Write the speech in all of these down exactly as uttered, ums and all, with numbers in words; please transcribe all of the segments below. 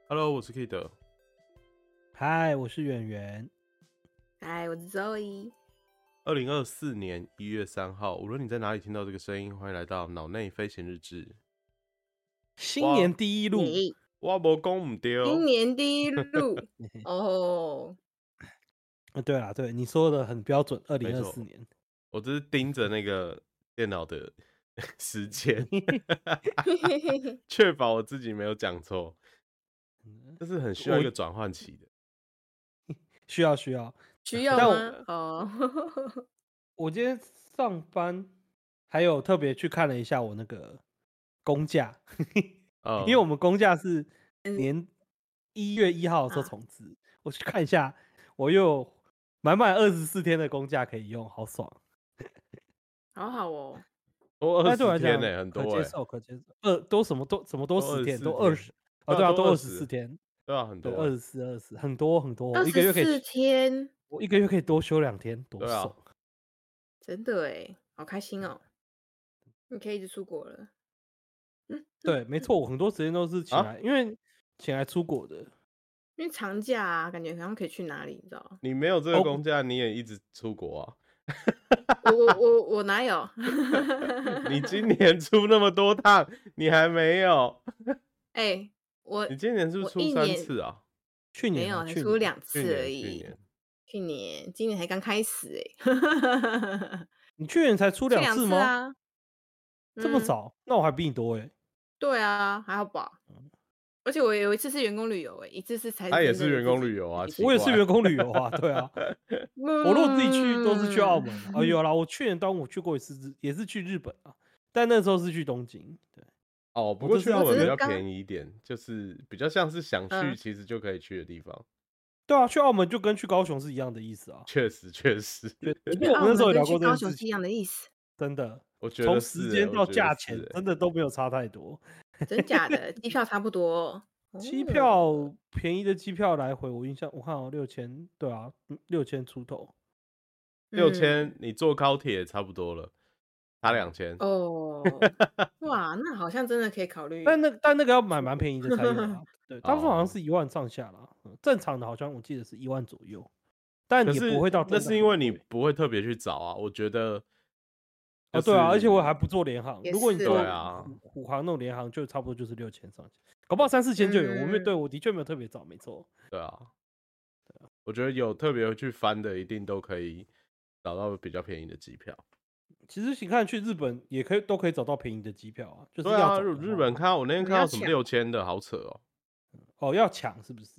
Hello，我是 Kid。 嗨，我是圆圆。 嗨，我是 Zoe。 二零二四年一月三号，无论你在哪里听到这个声音，欢迎来到脑内飞行日志。 新年第一路， 我没讲唔对。 新年第一路哦。 对啦，对你说的很标准。二零二四年， 我只是盯着那个电脑的时间，确保我自己没有讲错。这是很需要一个转换期的。 需要需要需要吗？哦。 我今天上班还有特别去看了一下我那个公假，因为我们公假是年一月一号的时候重置，啊、我去看一下，我又有满满二十四天的公假可以用，好爽， 好好哦。 多二十天呢、欸，很多、欸、 可接受，可接受。二都什么都什么都十天，都二十，哦对啊，都二十四天， 对啊，很多、欸， 二十四二十，很多很多， 一个月可以四天， 我一个月可以多休两天，多爽、啊！ 真的哎，好开心哦！你可以一直出国了。 嗯，对，没错，我很多时间都是请来，啊、因为请来出国的。 因为长假啊，感觉好像可以去哪里，你知道吗？ 你没有这个公假，你也一直出国啊？ 我我我我哪有？ 你今年出那么多趟，你还没有？ 哎、欸，我你今年是不是出三次啊？ 去年、 啊、 没有，才出两次而已。 去年， 去年，今年才刚开始哎、欸。 你去年才出两次吗？ 啊、 这么早？嗯、那我还比你多哎、欸。 对啊，还好吧。而且我有一次是员工旅游哎、欸，一次是才他也是员工旅游啊， 我也是员工旅游啊，对啊。我如果自己去都是去澳门啊，哦有啦，我去年端午去过一次，也是去日本啊，但那时候是去东京。对， 哦，不过去澳门比较便宜一点，就是比较像是想去其实就可以去的地方。嗯、 对啊，去澳门就跟去高雄是一样的意思啊。 确实，确实。 因为我们那时候有聊过这件事情， 高雄是一样的意思。 真的， 我觉得从时间到价钱真的都没有差太多。 真假的？机票差不多。 机票便宜的机票来回，我印象我看哦六千，对啊，六千出头， 六千你坐高铁差不多了，差两千哦。哇，那好像真的可以考虑。 但那但那个要买蛮便宜的才有啊，对，大部分好像是一万上下啦，正常的好像我记得是一万左右，但也不会到真的。 那是因为你不会特别去找啊，我觉得。 哦，对啊，而且我还不做联航。如果你做啊虎航那种联航，就差不多就是六千上下，搞不好三四千就有。嗯、我没对我的确没有特别找，没错。 对啊，对啊，我觉得有特别去翻的，一定都可以找到比较便宜的机票。 其实你看去日本也可以，都可以找到便宜的机票啊。就是对啊，日本看到我那天看到什么六千的，好扯哦。 哦，要抢是不是？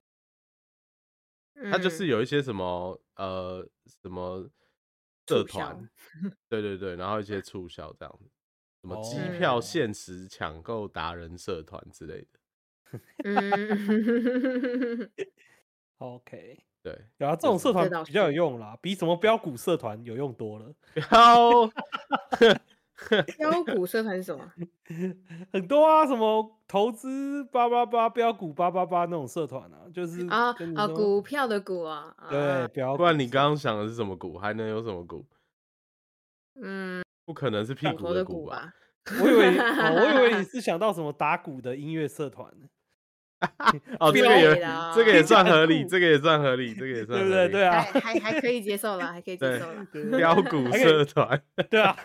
它就是有一些什么呃什么。社团，对对对，然后一些促销这样子，什么机票限时抢购达人社团之类的。 嗯 ，OK， 对， 有啊，这种社团比较有用啦，比什么标股社团有用多了。 标标股社团是什么？ 很多啊，什么投资八八八、标股八八八那种社团啊，就是啊啊，股票的股啊。 对，标股。 不然你刚刚想的是什么股？还能有什么股？ 嗯， 不可能是屁股的股吧？ 我以为、哦，我以为你是想到什么打鼓的音乐社团呢？ 哦，这个也这个也算合理，这个也算合理，这个也算合理， 对不对？对啊， 还还还可以接受了，还可以接受了。 标股社团， 对啊，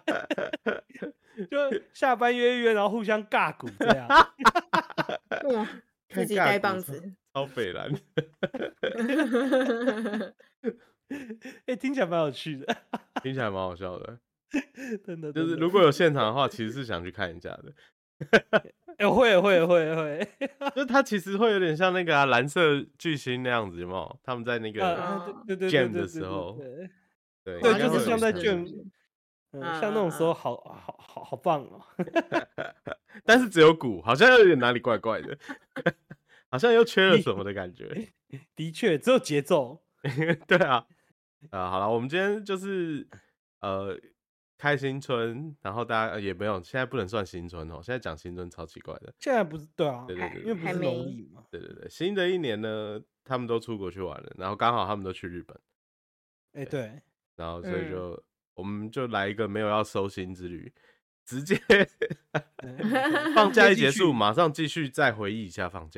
就下班约约，然后互相尬鼓这样。 哇，自己带棒子， 超北蓝。 哎、欸，听起来蛮有趣的， 听起来蛮好笑的。 真的， 就是如果有现场的话，其实是想去看一下的。 哎、欸，会会会会， 就它其实会有点像那个、啊、蓝色巨星那样子，有没有？他们在那个 jam 的时候， 对对，就是像在 jam，嗯，像那种时候好，好好好好棒哦。 但是只有鼓，好像有点哪里怪怪的，好像又缺了什么的感觉。 的确，只有节奏。 对啊，啊，好了，我们今天就是呃。开新春，然后大家也没有，现在不能算新春哦。现在讲新春超奇怪的。 现在不是对啊， 对对 对, 对，因为不是农历嘛。 对对对，新的一年呢，他们都出国去玩了，然后刚好他们都去日本。 哎、欸，对。 然后所以就、嗯、我们就来一个没有要收心之旅，直接放假一结束，马上继续再回忆一下放假。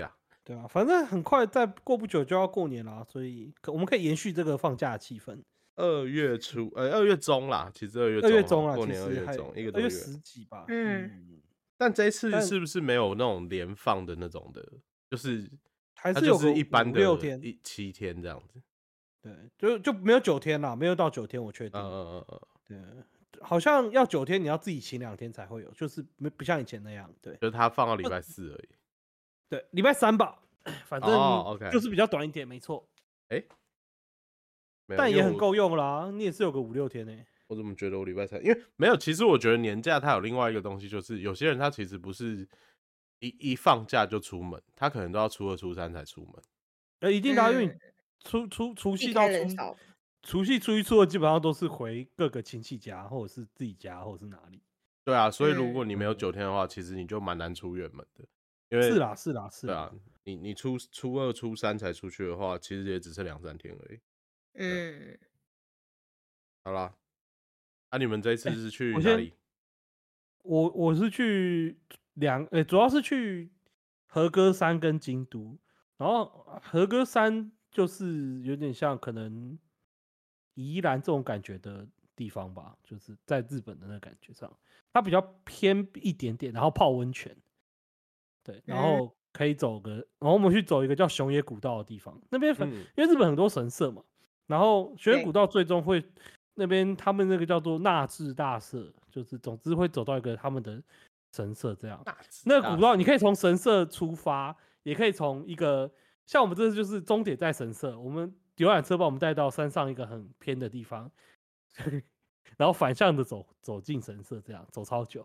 对啊，反正很快再过不久就要过年了，所以可我们可以延续这个放假的气氛。 二月初，呃，二月中啦，其实二月二月中了， 过年二月还中一个二月多月， 十几吧。 嗯， 嗯， 但这一次但是不是没有那种连放的那种的？就是还它就是是有个一般的五六天， 一七天这样子。 对，就就没有九天啦，没有到九天，我确定。 嗯嗯嗯嗯， 对，好像要九天，你要自己请两天才会有，就是没不像以前那样。对， 就是它放到礼拜四而已。 对，礼拜三吧，反正哦，OK， 就是比较短一点，没错。 哎，没有， 但因为我也很够用啦，你也是有个五六天呢、 我怎么觉得我礼拜三？因为没有，其实我觉得年假它有另外一个东西，就是有些人他其实不是一一放假就出门，他可能都要初二、初三才出门。 呃，一定的啊，因为嗯你除除除避夕到初开人少， 除夕、初一、初二基本上都是回各个亲戚家，或者是自己家，或者是哪里。 对啊，所以如果嗯你没有九天的话，其实你就蛮难出远门的。因为是啦，是啦，是啦。 对啊，你你初初二、初三才出去的话，其实也只剩两三天而已。 嗯， 好啦，那、啊、你们这一次欸是去我先哪里？ 我我是去两，呃、主要是去和歌山跟京都，然后和歌山就是有点像可能宜兰这种感觉的地方吧，就是在日本的那个感觉上，它比较偏一点点，然后泡温泉，对，然嗯后可以走个，然后我们去走一个叫熊野古道的地方，那边反、 嗯因为日本很多神社嘛，然后熊野对古道最终会那边他们那个叫做纳智大社，就是总之会走到一个他们的神社这样。 大直那个古道你可以以从神社出发，也可以从一个像我们这次就是终点在神社，我们游览车把我们带到山上一个很偏的地方，然后反向的走走进神社，这样走超久。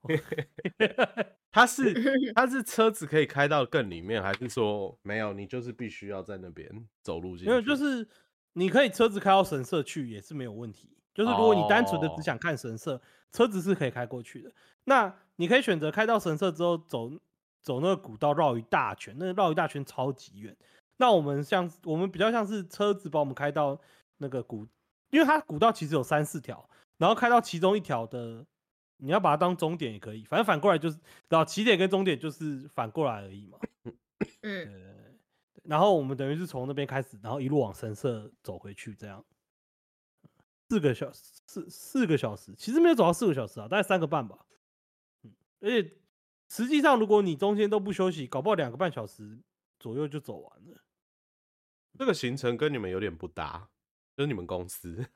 它是它是车子可以开到更里面，还是说没有？你就是必须要在那边走路进去？ 没有，就是你可以车子开到神社去也是没有问题。就是如果你单纯的只想看神社，车子是可以开过去的。那你可以选择开到神社之后走走那个古道绕一大圈，那个绕一大圈超级远。那我们像我们比较像是车子把我们开到那个古，因为它古道其实有三四条，然后开到其中一条的，你要把它当终点也可以，反正反过来就是，然后起点跟终点就是反过来而已嘛。 嗯， 对，然后我们等于是从那边开始，然后一路往神社走回去，这样四个小时，四四个小时，其实没有走到四个小时啊，大概三个半吧。嗯，而且实际上如果你中间都不休息，搞不好两个半小时左右就走完了。 这个行程跟你们有点不搭，就是你们公司。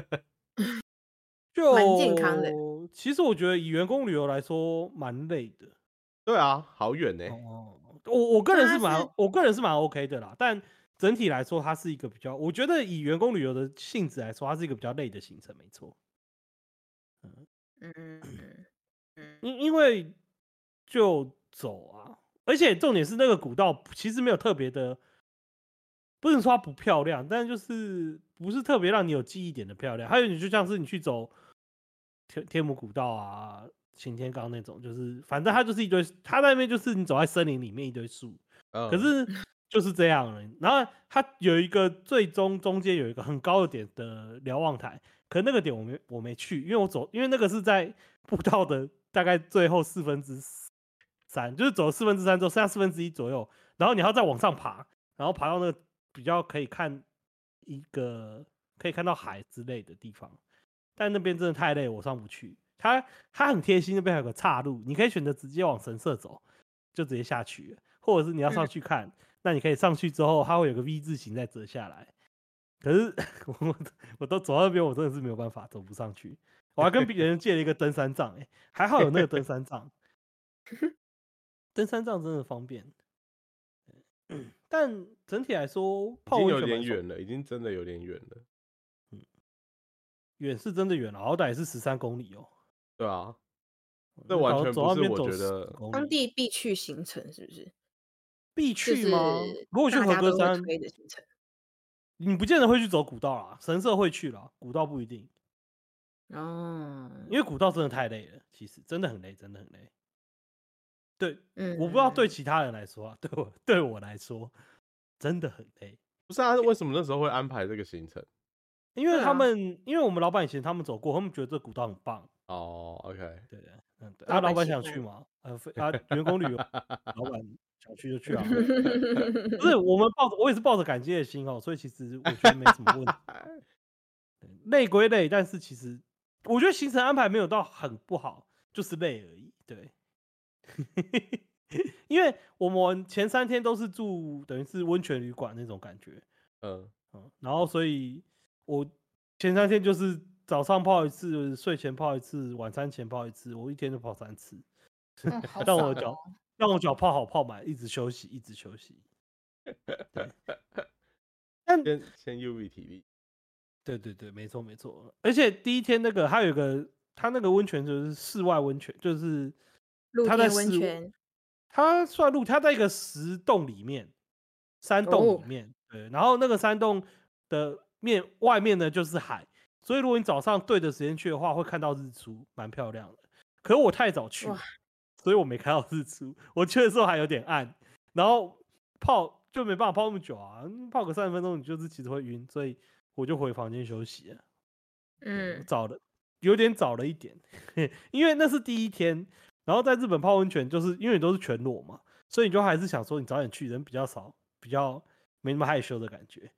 就蛮健康的。 其实我觉得以员工旅游来说，蛮累的。 对啊，好远呢、 哦，我我个人是那它蛮是我个人是蛮 OK 的啦，但整体来说，它是一个比较，我觉得以员工旅游的性质来说，它是一个比较累的行程，没错。 嗯嗯嗯因因为就走啊，而且重点是那个古道其实没有特别的，不能说它不漂亮，但就是不是特别让你有记忆点的漂亮。还有你就像是你去走天天母古道啊、擎天岗那种，就是反正它就是一堆，它那边就是你走在森林里面一堆树， 嗯， 可是就是这样了。然后它有一个最终中间有一个很高的点的瞭望台，可那个点我没我没去，因为我走，因为那个是在步道的大概最后四分之三，就是走四分之三之后剩下四分之一左右，然后你要再往上爬，然后爬到那个比较可以看一个可以看到海之类的地方，但那边真的太累，我上不去。它它很贴心，那边还有个岔路，你可以选择直接往神社走，就直接下去了，或者是你要上去看，嗯、那你可以上去之后，它会有个 V 字形再折下来。可是我我都走到那边，我真的是没有办法走不上去。我还跟别人借了一个登山杖、欸，哎，还好有那个登山杖。登山杖真的方便，但整体来说，泡已经有温泉蛮爽点远了，已经真的有点远了。 嗯，远是真的远了，好歹也是十三公里哦。 对啊，这完全不是我觉得当地必去行程，是不是？ 必去吗？ 就是如果去和歌山， 推的行程， 你不见得会去走古道啦，神社会去啦，古道不一定。 哦， 因为古道真的太累了，其实真的很累，真的很累。对， 嗯， 我不知道对其他人来说啊，对我对我来说真的很累。 不是啊，为什么那时候会安排这个行程？ 因为他们，啊、因为我们老板以前他们走过，他们觉得这古道很棒。 哦 ，OK， 对对，嗯，对，啊，老板想去吗？呃，啊，员工旅游，老板想去就去啊。不是我们抱着，我也是抱着感激的心哦，所以其实我觉得没什么问题。累归累，但是其实我觉得行程安排没有到很不好，就是累而已。对，因为我们前三天都是住等于是温泉旅馆那种感觉，嗯嗯，然后所以我前三天就是早上泡一次，睡前泡一次，晚餐前泡一次，我一天就泡三次， 嗯，好让爽哦。 我脚让我脚泡好泡满，一直休息，一直休息。对，但先先 U V 体力。 对对对，没错没错。而且第一天那个它有个，它那个温泉就是室外温泉，就是露它在天温室， 泉， 它算露，它在一个石洞里面，山洞里哦， 面。对，然后那个山洞的面外面呢就是海，所以如果你早上对的时间去的话，会看到日出，蛮漂亮的。可是我太早去了， 哇， 所以我没看到日出。我去的时候还有点暗，然后泡就没办法泡那么久啊，泡个三十分钟你就是其实会晕，所以我就回房间休息了。 嗯， 早了，有点早了一点，因为那是第一天。然后在日本泡温泉，就是因为你都是全裸嘛，所以你就还是想说你早点去，人比较少，比较没那么害羞的感觉。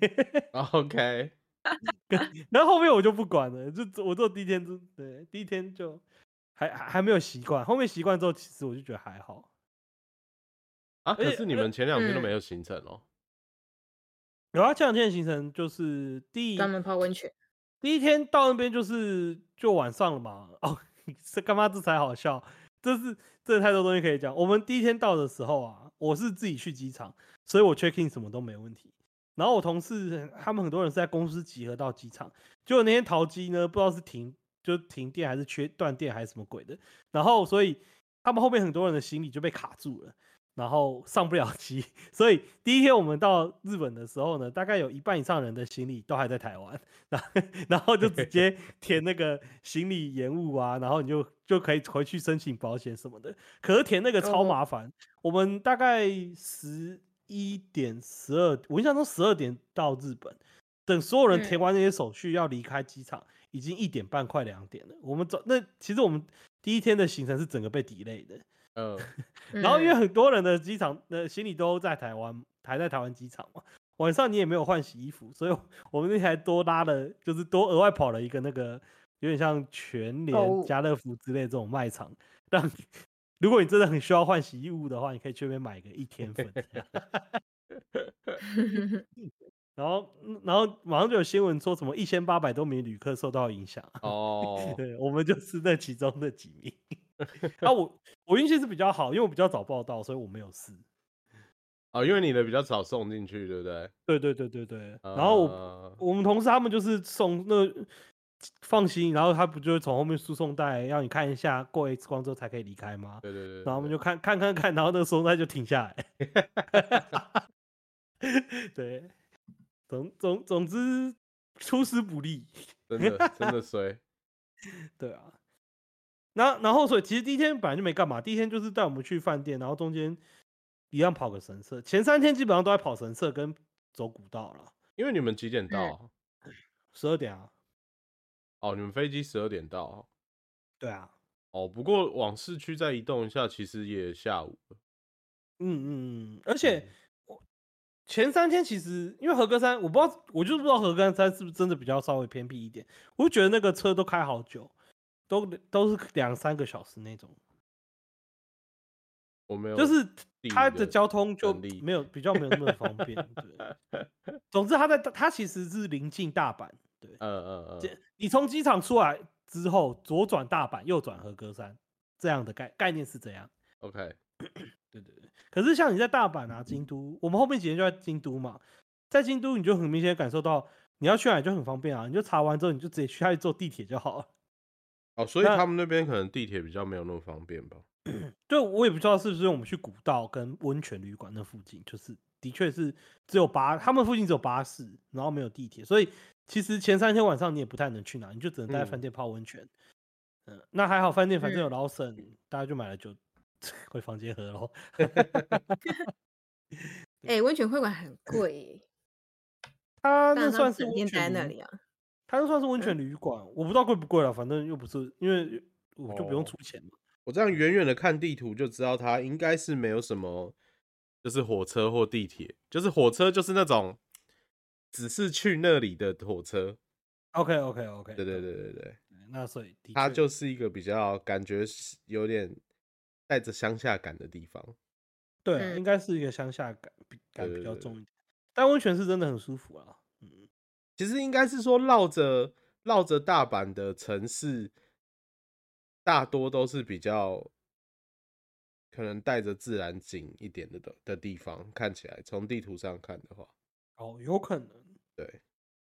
OK， 然后后面我就不管了，就我做第一天就对，第一天就还还还没有习惯，后面习惯之后，其实我就觉得还好。 啊，可而且是你们前两天都嗯没有行程哦。 有啊，这两天的行程就是第专门泡温泉， 第一天到那边就是就晚上了嘛。哦，这干嘛这才好笑？这是这太多东西可以讲。我们第一天到的时候啊，我是自己去机场，所以我 check in 什么都没问题。然后我同事他们很多人是在公司集合到机场，结果那天桃机呢，不知道是停就停电还是缺断电还是什么鬼的，然后所以他们后面很多人的行李就被卡住了。然后上不了机，所以第一天我们到日本的时候呢，大概有一半以上人的行李都还在台湾，然后然后就直接填那个行李延误啊，然后你就就可以回去申请保险什么的。可是填那个超麻烦，哦、我们大概十一点、十二，我印象中十二点到日本，等所有人填完那些手续要离开机场，嗯、已经一点半快两点了。我们走那其实我们第一天的行程是整个被 delay 的。嗯，然后因为很多人的机场的行李都在台湾，还在台湾机场嘛，晚上你也没有换洗衣服，所以我们那天还多拉了，就是多额外跑了一个那个有点像全联、家乐福之类这种卖场，让如果你真的很需要换洗衣物的话，你可以去那边买个一天份。然后，然后马上就有新闻说什么一千八百多名旅客受到影响。哦，对，我们就是那其中的几名。啊，我我运气是比较好，因为我比较早报到，所以我没有事。 哦，因为你的比较早送进去，对不对？ 对对对对对。呃、然后我我们同事他们就是送那放心，然后他不就从后面输送带让你看一下过 X 光之后才可以离开吗？ 对对 对, 對。 然后我们就看看看看，然后那个输送带就停下来。对，总总总之出师不利， 真的真的衰。 对啊。然后，然后，所以其实第一天本来就没干嘛，第一天就是带我们去饭店，然后中间一样跑个神社。前三天基本上都在跑神社跟走古道了。 因为你们几点到？ 十二点啊。 哦，你们飞机十二点到。 对啊。 哦，不过往市区再移动一下，其实也下午了。 嗯嗯嗯，而且我前三天其实因为和歌山，我不知道，我就不知道和歌山是不是真的比较稍微偏僻一点，我就觉得那个车都开好久。都都是两三个小时那种， 我没有， 就是它的交通就没有比较没有那么方便。对，总之它在它其实是临近大阪，对，嗯嗯嗯，你从机场出来之后，左转大阪，右转和歌山，这样的概概念是这样。 OK， 对对对。可是像你在大阪啊、京都，我们后面几天就在京都嘛，在京都你就很明显感受到你要去哪里就很方便啊，你就查完之后你就直接去下去坐地铁就好了。 哦，所以他们那边可能地铁比较没有那么方便吧？ 对，我也不知道是不是我们去古道跟温泉旅馆那附近，就是的确是只有巴，他们附近只有巴士，然后没有地铁，所以其实前三天晚上你也不太能去哪，你就只能待在饭店泡温泉。嗯, 嗯，那还好，饭店反正有劳森、嗯，大家就买了酒回房间喝咯。 哎、欸，温泉会馆很贵耶。 他那算是整天待在那里啊。 它就算是温泉旅馆、嗯，我不知道贵不贵了，反正又不是，因为我就不用出钱嘛。 哦、我这样远远的看地图就知道，它应该是没有什么就是火车或地铁，就是火车就是那种只是去那里的火车。 OK OK OK， 对对对对对， 那所以它就是一个比较感觉有点带着乡下感的地方。 对、啊， 嗯应该是一个乡下感感比较对对对重一点，但温泉是真的很舒服啊。嗯， 其实应该是说绕着绕着大阪的城市，大多都是比较可能带着自然景一点的的地方，看起来从地图上看的话， 哦，有可能， 对，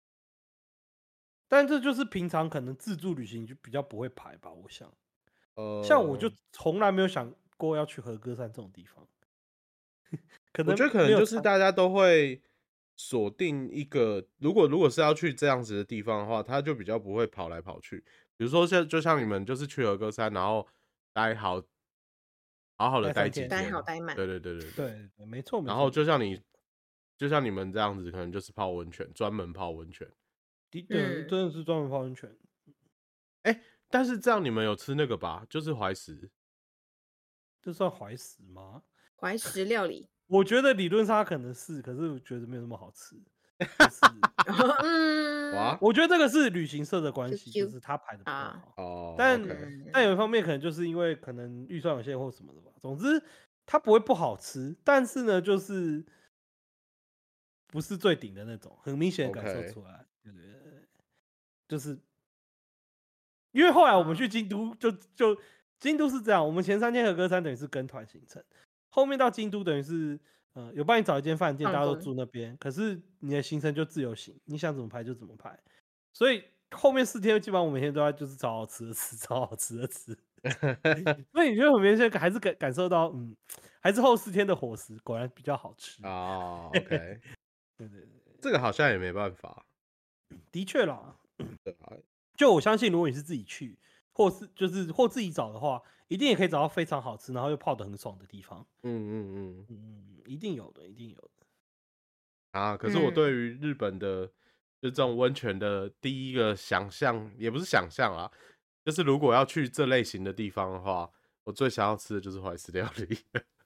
但这就是平常可能自助旅行就比较不会排吧，我想。 呃， 像我就从来没有想过要去和歌山这种地方，可能我觉得可能没有参就是大家都会锁定一个，如果如果是要去这样子的地方的话，他就比较不会跑来跑去。比如说像就像你们就是去和歌山，然后待好好好的待几待三天待天， 好待满。 对对对对对。 对对，没错没错。 然后就没错像你就像你们这样子，可能就是泡温泉，专门泡温泉。 的对， 嗯真的是专门泡温泉。 哎、但是这样你们有吃那个吧？就是怀石。 这算怀石吗？ 怀石料理。 我觉得理论上它可能是，可是我觉得没有那么好吃。就是嗯， 哇我觉得这个是旅行社的关系， Q Q 就是他排的不够啊好。 哦但 ，OK， 嗯但有一方面可能就是因为可能预算有限或什么的吧。总之它不会不好吃，但是呢，就是不是最顶的那种，很明显的感受 OK 出来。对对对对，就是因为后来我们啊去京都，就就京都是这样，我们前三天和歌山等于是跟团行程，后面到京都等于是呃有帮你找一间饭店，大家都放风住那边，可是你的行程就自由行，你想怎么排就怎么排，所以后面四天基本上我每天都要就是找好吃的吃，找好吃的吃，所以你就很明显还是感感受到，嗯，还是后四天的伙食果然比较好吃。 哦，OK， 对对对， 这个好像也没办法， 的确啦， 对吧？ 就我相信，如果你是自己去，或是就是或自己找的话，一定也可以找到非常好吃，然后又泡得很爽的地方。 嗯嗯嗯。 嗯，一定有的，一定有的。 啊，可是我嗯对于日本的就这种温泉的第一个想象，也不是想象啦，就是如果要去这类型的地方的话，我最想要吃的就是怀石料理。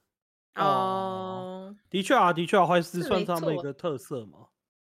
哦， 的确啊，的确啊，怀石是没算是他们一错个特色嘛。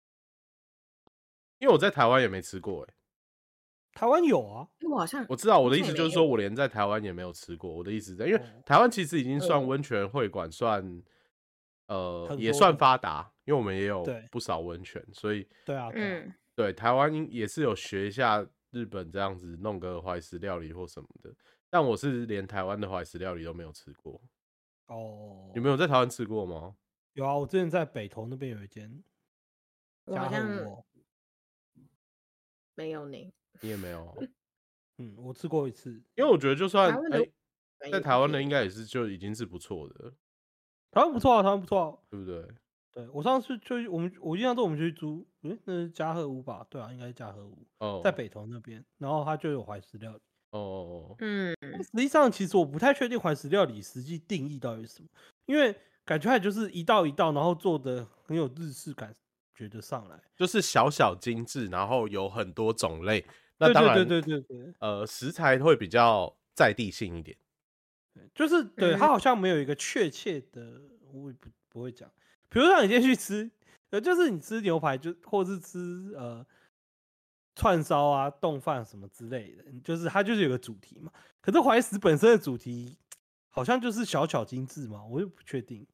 因为我在台湾也没吃过、欸， 台湾有啊， 因为我好像我知道我的好像也没意思就是说，我有连在台湾也没有吃过。我的意思是这样，因为哦台湾其实已经算哦温泉会馆算，呃， 很也算多的发达，因为我们也有对不少温泉，所以对啊，对啊， 嗯， 对台湾应也是有学一下日本这样子弄个怀石料理或什么的。但我是连台湾的怀石料理都没有吃过。 哦， 你们有在台湾吃过吗？ 有啊，我之前在北投那边有一间嘉禾我好像屋哦， 没有呢。 你也没有哦， 嗯，我吃过一次， 因为我觉得就算哎、 台湾的在也不台湾的应便宜该也是就已经是不错的， 台湾不错啊，台湾不错啊。 对不对？ 对我上次就我们我印象中我们去租，嗯，那是嘉禾屋吧？对啊，应该是嘉禾屋， 哦， 在北投那边，然后它就有怀石料理。 哦哦哦， 嗯， 实际上，其实我不太确定怀石料理实际定义到底是什么，因为感觉它就是一道一道，然后做的很有日式感觉得上来。 就是小小精致，然后有很多种类。那对当然， 对对对对对， 呃，食材会比较在地性一点。 对就是对嗯它好像没有一个确切的，我也不不会讲。比如说你今天去吃，呃，就是你吃牛排就或是吃呃串烧啊、冻饭什么之类的，就是它就是有个主题嘛。可是怀石本身的主题好像就是小巧精致嘛，我又不确定。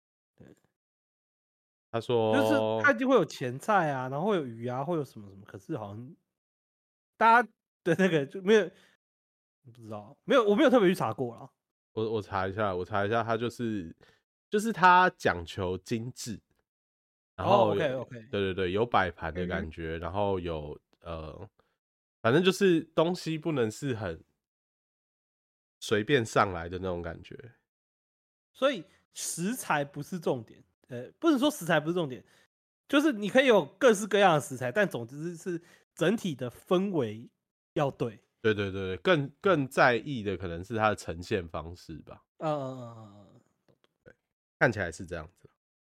他就是说， 它就会有前菜啊，然后会有鱼啊，会有什么什么，可是好像大家的那个就没有，不知道，没有，我没有特别去查过啦。 我我查一下，我查一下，他就是就是他讲求精致，然哦后有、 ，OK OK， 对对对，有摆盘的嗯感觉，然后有呃，反正就是东西不能是很随便上来的那种感觉。 所以食材不是重点，呃，不能说食材不是重点，就是你可以有各式各样的食材，但总之是整体的氛围要对。 对对对对，更更在意的可能是它的呈现方式吧， 嗯嗯嗯嗯， 看起来是这样子。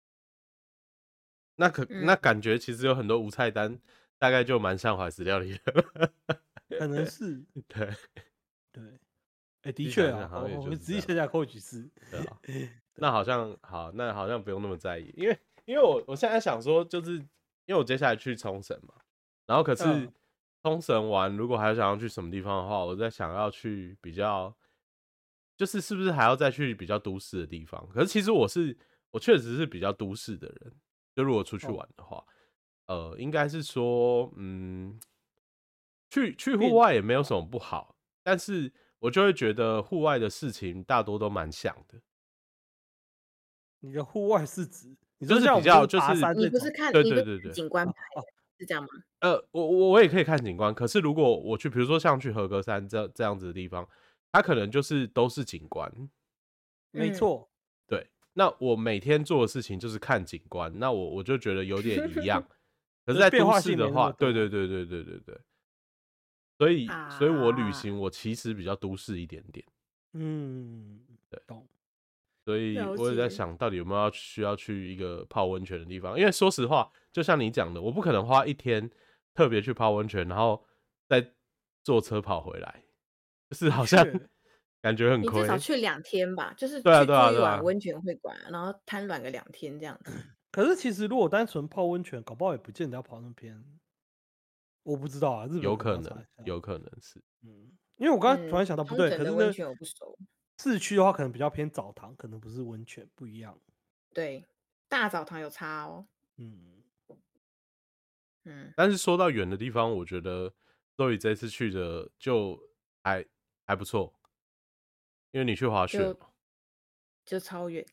那可、 嗯那感觉其实有很多无菜单，大概就蛮像怀石料理的。 可能是对， 对。 哎，的确啊，我们仔细想想，或许是。 对啊，那好像好，那好像不用那么在意，因为因为我我现在想说，就是因为我接下来去冲绳嘛，然后可是冲绳玩，如果还想要去什么地方的话，我在想要去比较，就是是不是还要再去比较都市的地方？可是其实我是我确实是比较都市的人，就如果出去玩的话，哦、呃，应该是说，嗯，去去户外也没有什么不好，但是我就会觉得户外的事情大多都蛮像的。 你的户外是指？你就是比较就是你不是看对对对对景观牌是这样吗？ 呃，我我我也可以看景观，可是如果我去，比如说像去合歌山这这样子的地方，它可能就是都是景观。 没错， 对。那我每天做的事情就是看景观，那我我就觉得有点一样。可是，在都市的话，对对对对对对对。所以， 啊、 所以我旅行我其实比较都市一点点。 嗯， 对， 懂。 所以我也在想，到底有没有要需要去一个泡温泉的地方？因为说实话，就像你讲的，我不可能花一天特别去泡温泉，然后再坐车跑回来，就是好像感觉很亏。 你至少去两天吧，就是去住一晚温泉会馆，然后瘫软个两天这样子。 可是其实如果单纯泡温泉，搞不好也不见得要跑那边。我不知道啊，日本有可能，有可能是。 嗯，因为我刚刚突然想到，不对，可是温泉我不熟。 市区的话，可能比较偏澡堂，可能不是温泉，不一样。 对，大澡堂有差哦。 嗯嗯， 但是说到远的地方，我觉得Zoe这次去的就还还不错，因为你去滑雪嘛， 就超远，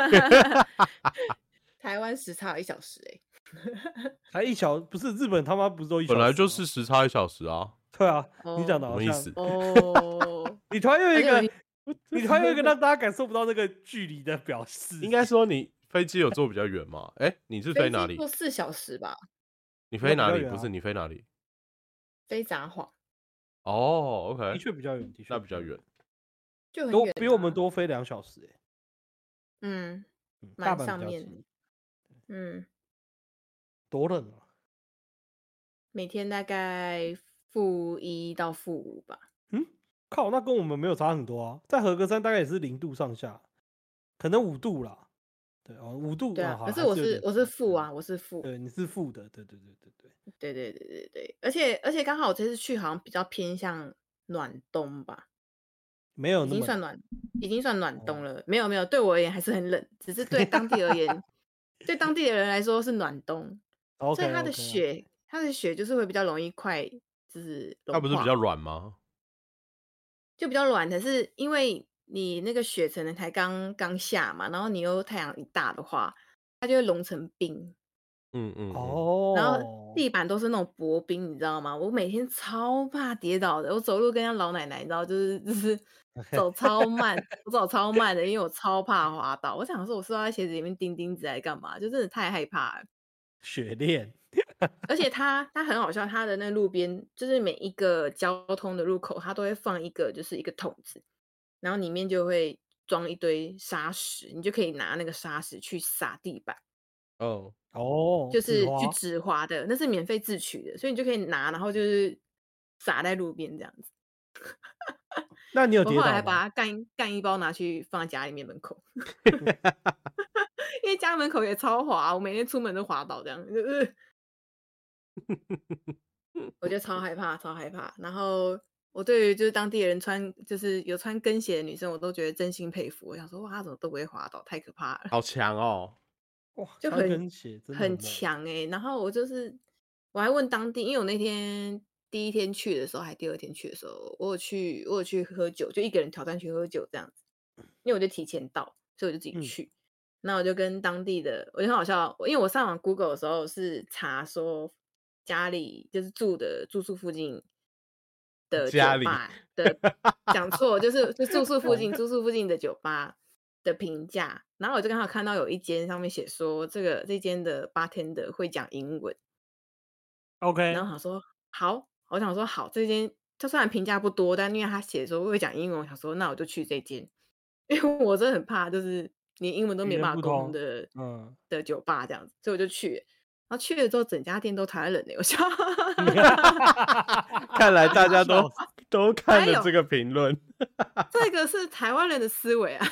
台湾时差一小时哎、 欸，才一小不是日本他妈不是都一小时？ 本来就是时差一小时啊。 对啊，你讲的什么意思？ 哦， 你突然有一个，你突然有一个让大家感受不到那个距离的表示。 应该说你飞机有坐比较远吗？哎、欸，你是飞哪里？ 坐四小时吧。 你飞哪里？ 啊、 不是你飞哪里？ 飞札幌。 哦 ，OK， 的确比较远，的确那比较远， 就很远、啊， 比我们多飞两小时哎、欸。 嗯， 蛮上面，嗯， 多冷啊！ 每天大概负一到负五吧。 嗯，靠，那跟我们没有差很多啊。在合歌山大概也是零度上下，可能五度啦。对哦，五度。 对啊， 哦、 可是我是我是负啊，我是负。 对，你是负的，对对对对对。 对对对对对，而且而且刚好我这次去好像比较偏向暖冬吧。 没有， 已经算暖，已经算暖冬了。哦、没有没有，对我而言还是很冷，只是对当地而言，对当地的人来说是暖冬。 Okay, 所以它的 okay. 雪，它的雪就是会比较容易快，就是融化。 它不是比较软吗？ 就比较软，可是因为你那个雪可能才刚刚下嘛，然后你又太阳一大的话，它就会融成冰。 嗯嗯哦， 然后地板都是那种薄冰，你知道吗？我每天超怕跌倒的，我走路跟像老奶奶，你知道，就是就是走超慢，我走超慢的，因为我超怕滑倒。我想说，我是要在鞋子里面钉钉子来干嘛？就真的太害怕了。 雪链， 而且它它很好笑，它的那路边就是每一个交通的路口，它都会放一个就是一个桶子，然后里面就会装一堆沙石，你就可以拿那个沙石去撒地板。 哦哦， 就是去止滑的，那是免费自取的，所以你就可以拿，然后就是撒在路边这样子。 那你有跌倒吗？ 我后来还把它干干一包拿去放在家里面门口，因为家门口也超滑，我每天出门都滑倒这样，就是、我就超害怕，超害怕。然后我对于就是当地人穿就是有穿跟鞋的女生，我都觉得真心佩服。我想说哇，她怎么都不会滑倒，太可怕了， 好强哦。 哇， 就很很强哎、欸。然后我就是我还问当地，因为我那天第一天去的时候，还第二天去的时候，我有去我有去喝酒，就一个人挑战去喝酒这样子。因为我就提前到，所以我就自己去。那、嗯、我就跟当地的，我就很好笑，因为我上网 Google 的时候是查说家里就是住的住宿附近的酒吧的，讲错，就是就住宿附近住宿附近的酒吧的评价。然后我就刚好看到有一间上面写说，这个这间的 bartender 会讲英文。 OK， 然后想说好，我想说好，这间就算评价不多，但因为他写说会讲英文，我想说那我就去这间，因为我真的很怕，就是连英文都没办法沟通的，嗯，的酒吧这样子，所以我就去。然后去了之后，整家店都台湾人呢，我笑。 看来大家都都看了这个评论， 这个是台湾人的思维啊。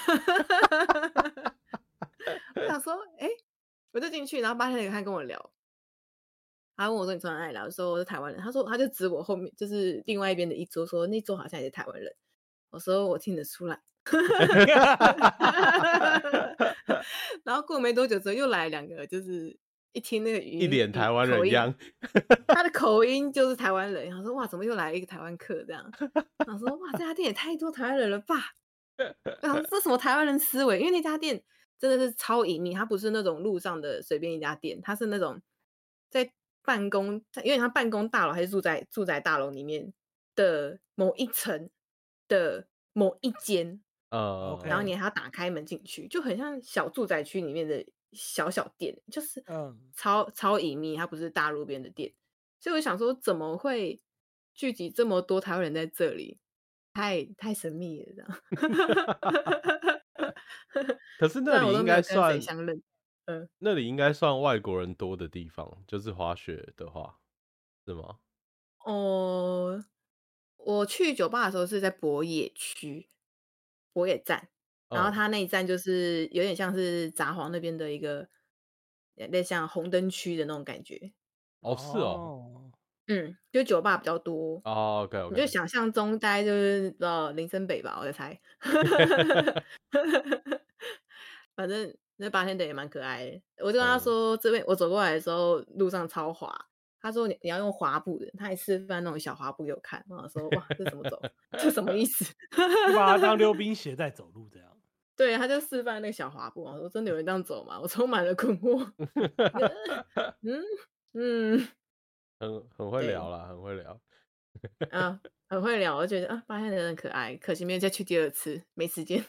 我想说，哎、欸，我就进去，然后八天他跟我聊，他问我说你从哪里来？我说我是台湾人。他说他就指我后面就是另外一边的一桌，说那桌好像也是台湾人。我说我听得出来。然后过没多久之后又来两个，就是一听那个语音一脸台湾人样， 他的口音就是台湾人。然后说哇，怎么又来一个台湾客这样？然后说哇，这家店也太多台湾人了吧？然后这什么台湾人思维？因为那家店真的是超隐秘，它不是那种路上的随便一家店，它是那种在办公，有点像办公大楼还是住在住宅大楼里面的某一层的某一间。 呃， 然后你还要打开门进去，就很像小住宅区里面的小小店，就是超超隐秘，它不是大路边的店。所以我想说，怎么会聚集这么多台湾人在这里？太太神秘了，这样。 可是那里应该算相认，嗯， 那里应该算外国人多的地方，就是滑雪的话，是吗？ 哦，我去酒吧的时候是在博野区。博野站，然后它那一站就是有点像是札幌那边的一个类像红灯区的那种感觉。 哦，是哦， 嗯，就酒吧比较多。 哦 ，OK OK， 你就想象中大概就是不知道林森北吧，我在猜。反正那八天的也蛮可爱的，我就跟他说，这边我走过来的时候路上超滑。他说你你要用滑步的，他还示范那种小滑步给我看。我说哇，这怎么走？这什么意思？ 就把它当溜冰鞋在走路这样。 对，他就示范那个小滑步。我说真的有人这样走吗？我充满了困惑。嗯嗯， 很很会聊啦，很会聊。 啊，很会聊，我觉得啊，发现人很可爱，可惜没有再去第二次，没时间。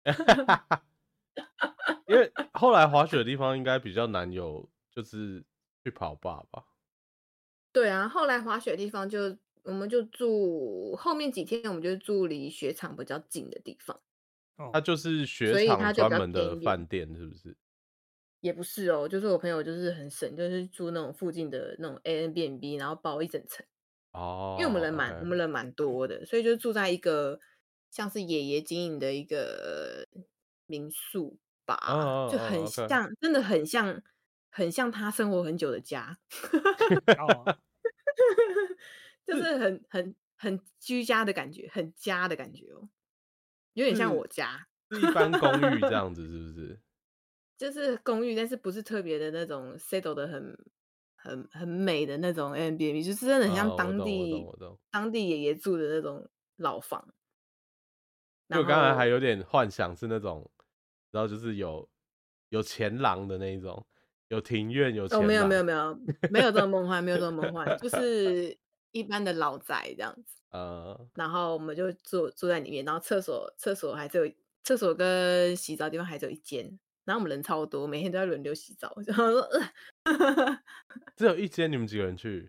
因为后来滑雪的地方应该比较难有，就是去跑吧吧。 对啊，后来滑雪的地方就我们就住后面几天，我们就住离雪场比较近的地方。 它就是雪场专门的饭店，是不是？ 也不是哦，就是我朋友就是很省，就是住那种附近的那种 Airbnb， 然后包一整层。 哦， 因为我们人蛮、okay. 我们人蛮多的，所以就住在一个像是爷爷经营的一个民宿吧， 哦、 就很像、 哦 okay. 真的很像很像他生活很久的家。 哦、 就是很很很居家的感觉，很家的感觉哦，有点像我家， 是一般公寓这样子，是不是？ 就是公寓，但是不是特别的那种 settle 的很很很美的那种 Airbnb， 就是真的很像当地、 哦、 当地爷爷住的那种老房。 因为我刚才还有点幻想是那种，然后就是有有前廊的那一种，有庭院有前廊。 哦，没有没有没有没有这么梦幻，没有这么梦幻，就是一般的老宅这样子。 呃， 然后我们就住住在里面，然后厕所厕所还只有厕所跟洗澡的地方还只有一间。然后我们人超多，每天都在轮流洗澡。然后说，呃、 只有一间，你们几个人去？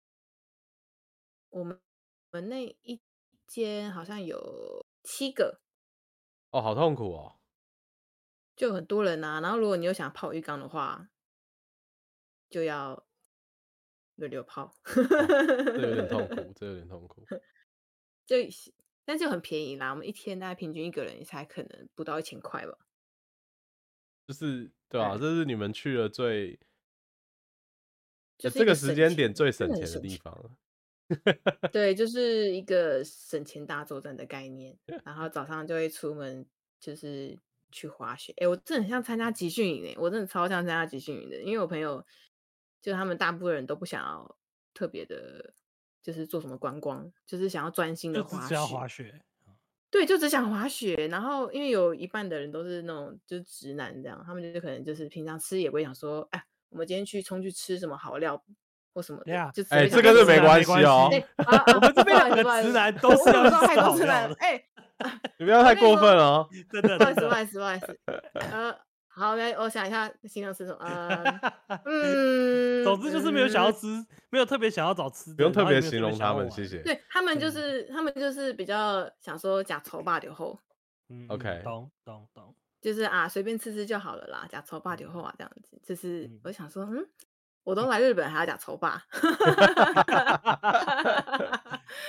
我们我们那一间好像有七个。 哦，好痛苦哦。 就很多人啊，然后如果你又想泡浴缸的话，就要轮流泡。 哦、这有点痛苦，这有点痛苦。 就但就很便宜啦，我们一天大概平均一个人才可能不到一千块吧。 就是对啊，这是你们去了最， 就是、 这个时间点最省钱的地方了。 对，就是一个省钱大作战的概念。然后早上就会出门，就是去滑雪。哎，我真的很像参加集训营哎，我真的超像参加集训营的，因为我朋友就他们大部分人都不想要特别的，就是做什么观光，就是想要专心的滑雪。 就只要滑雪。 对，就只想滑雪。然后因为有一半的人都是那种就是直男这样，他们就可能就是平常吃也不会想说，哎，我们今天去冲去吃什么好料或什么的。 Yeah. 就哎，这个是没关系哦。 我们这边两个直男都是要太多直男了。哎， 你不要太过分哦。 真的， 不好意思，不好意思，不好意思。呃，好，来，我想一下形容词什么？呃，嗯， 总之就是没有想要吃，没有特别想要找吃的， 不用特别形容他们，谢谢。 对他们就是，他们就是比较想说假丑霸丢后。 嗯 ，OK， 懂懂懂， 就是啊，随便吃吃就好了啦，假丑霸丢后啊，这样子。就是我想说，嗯，我都来日本还要假丑霸，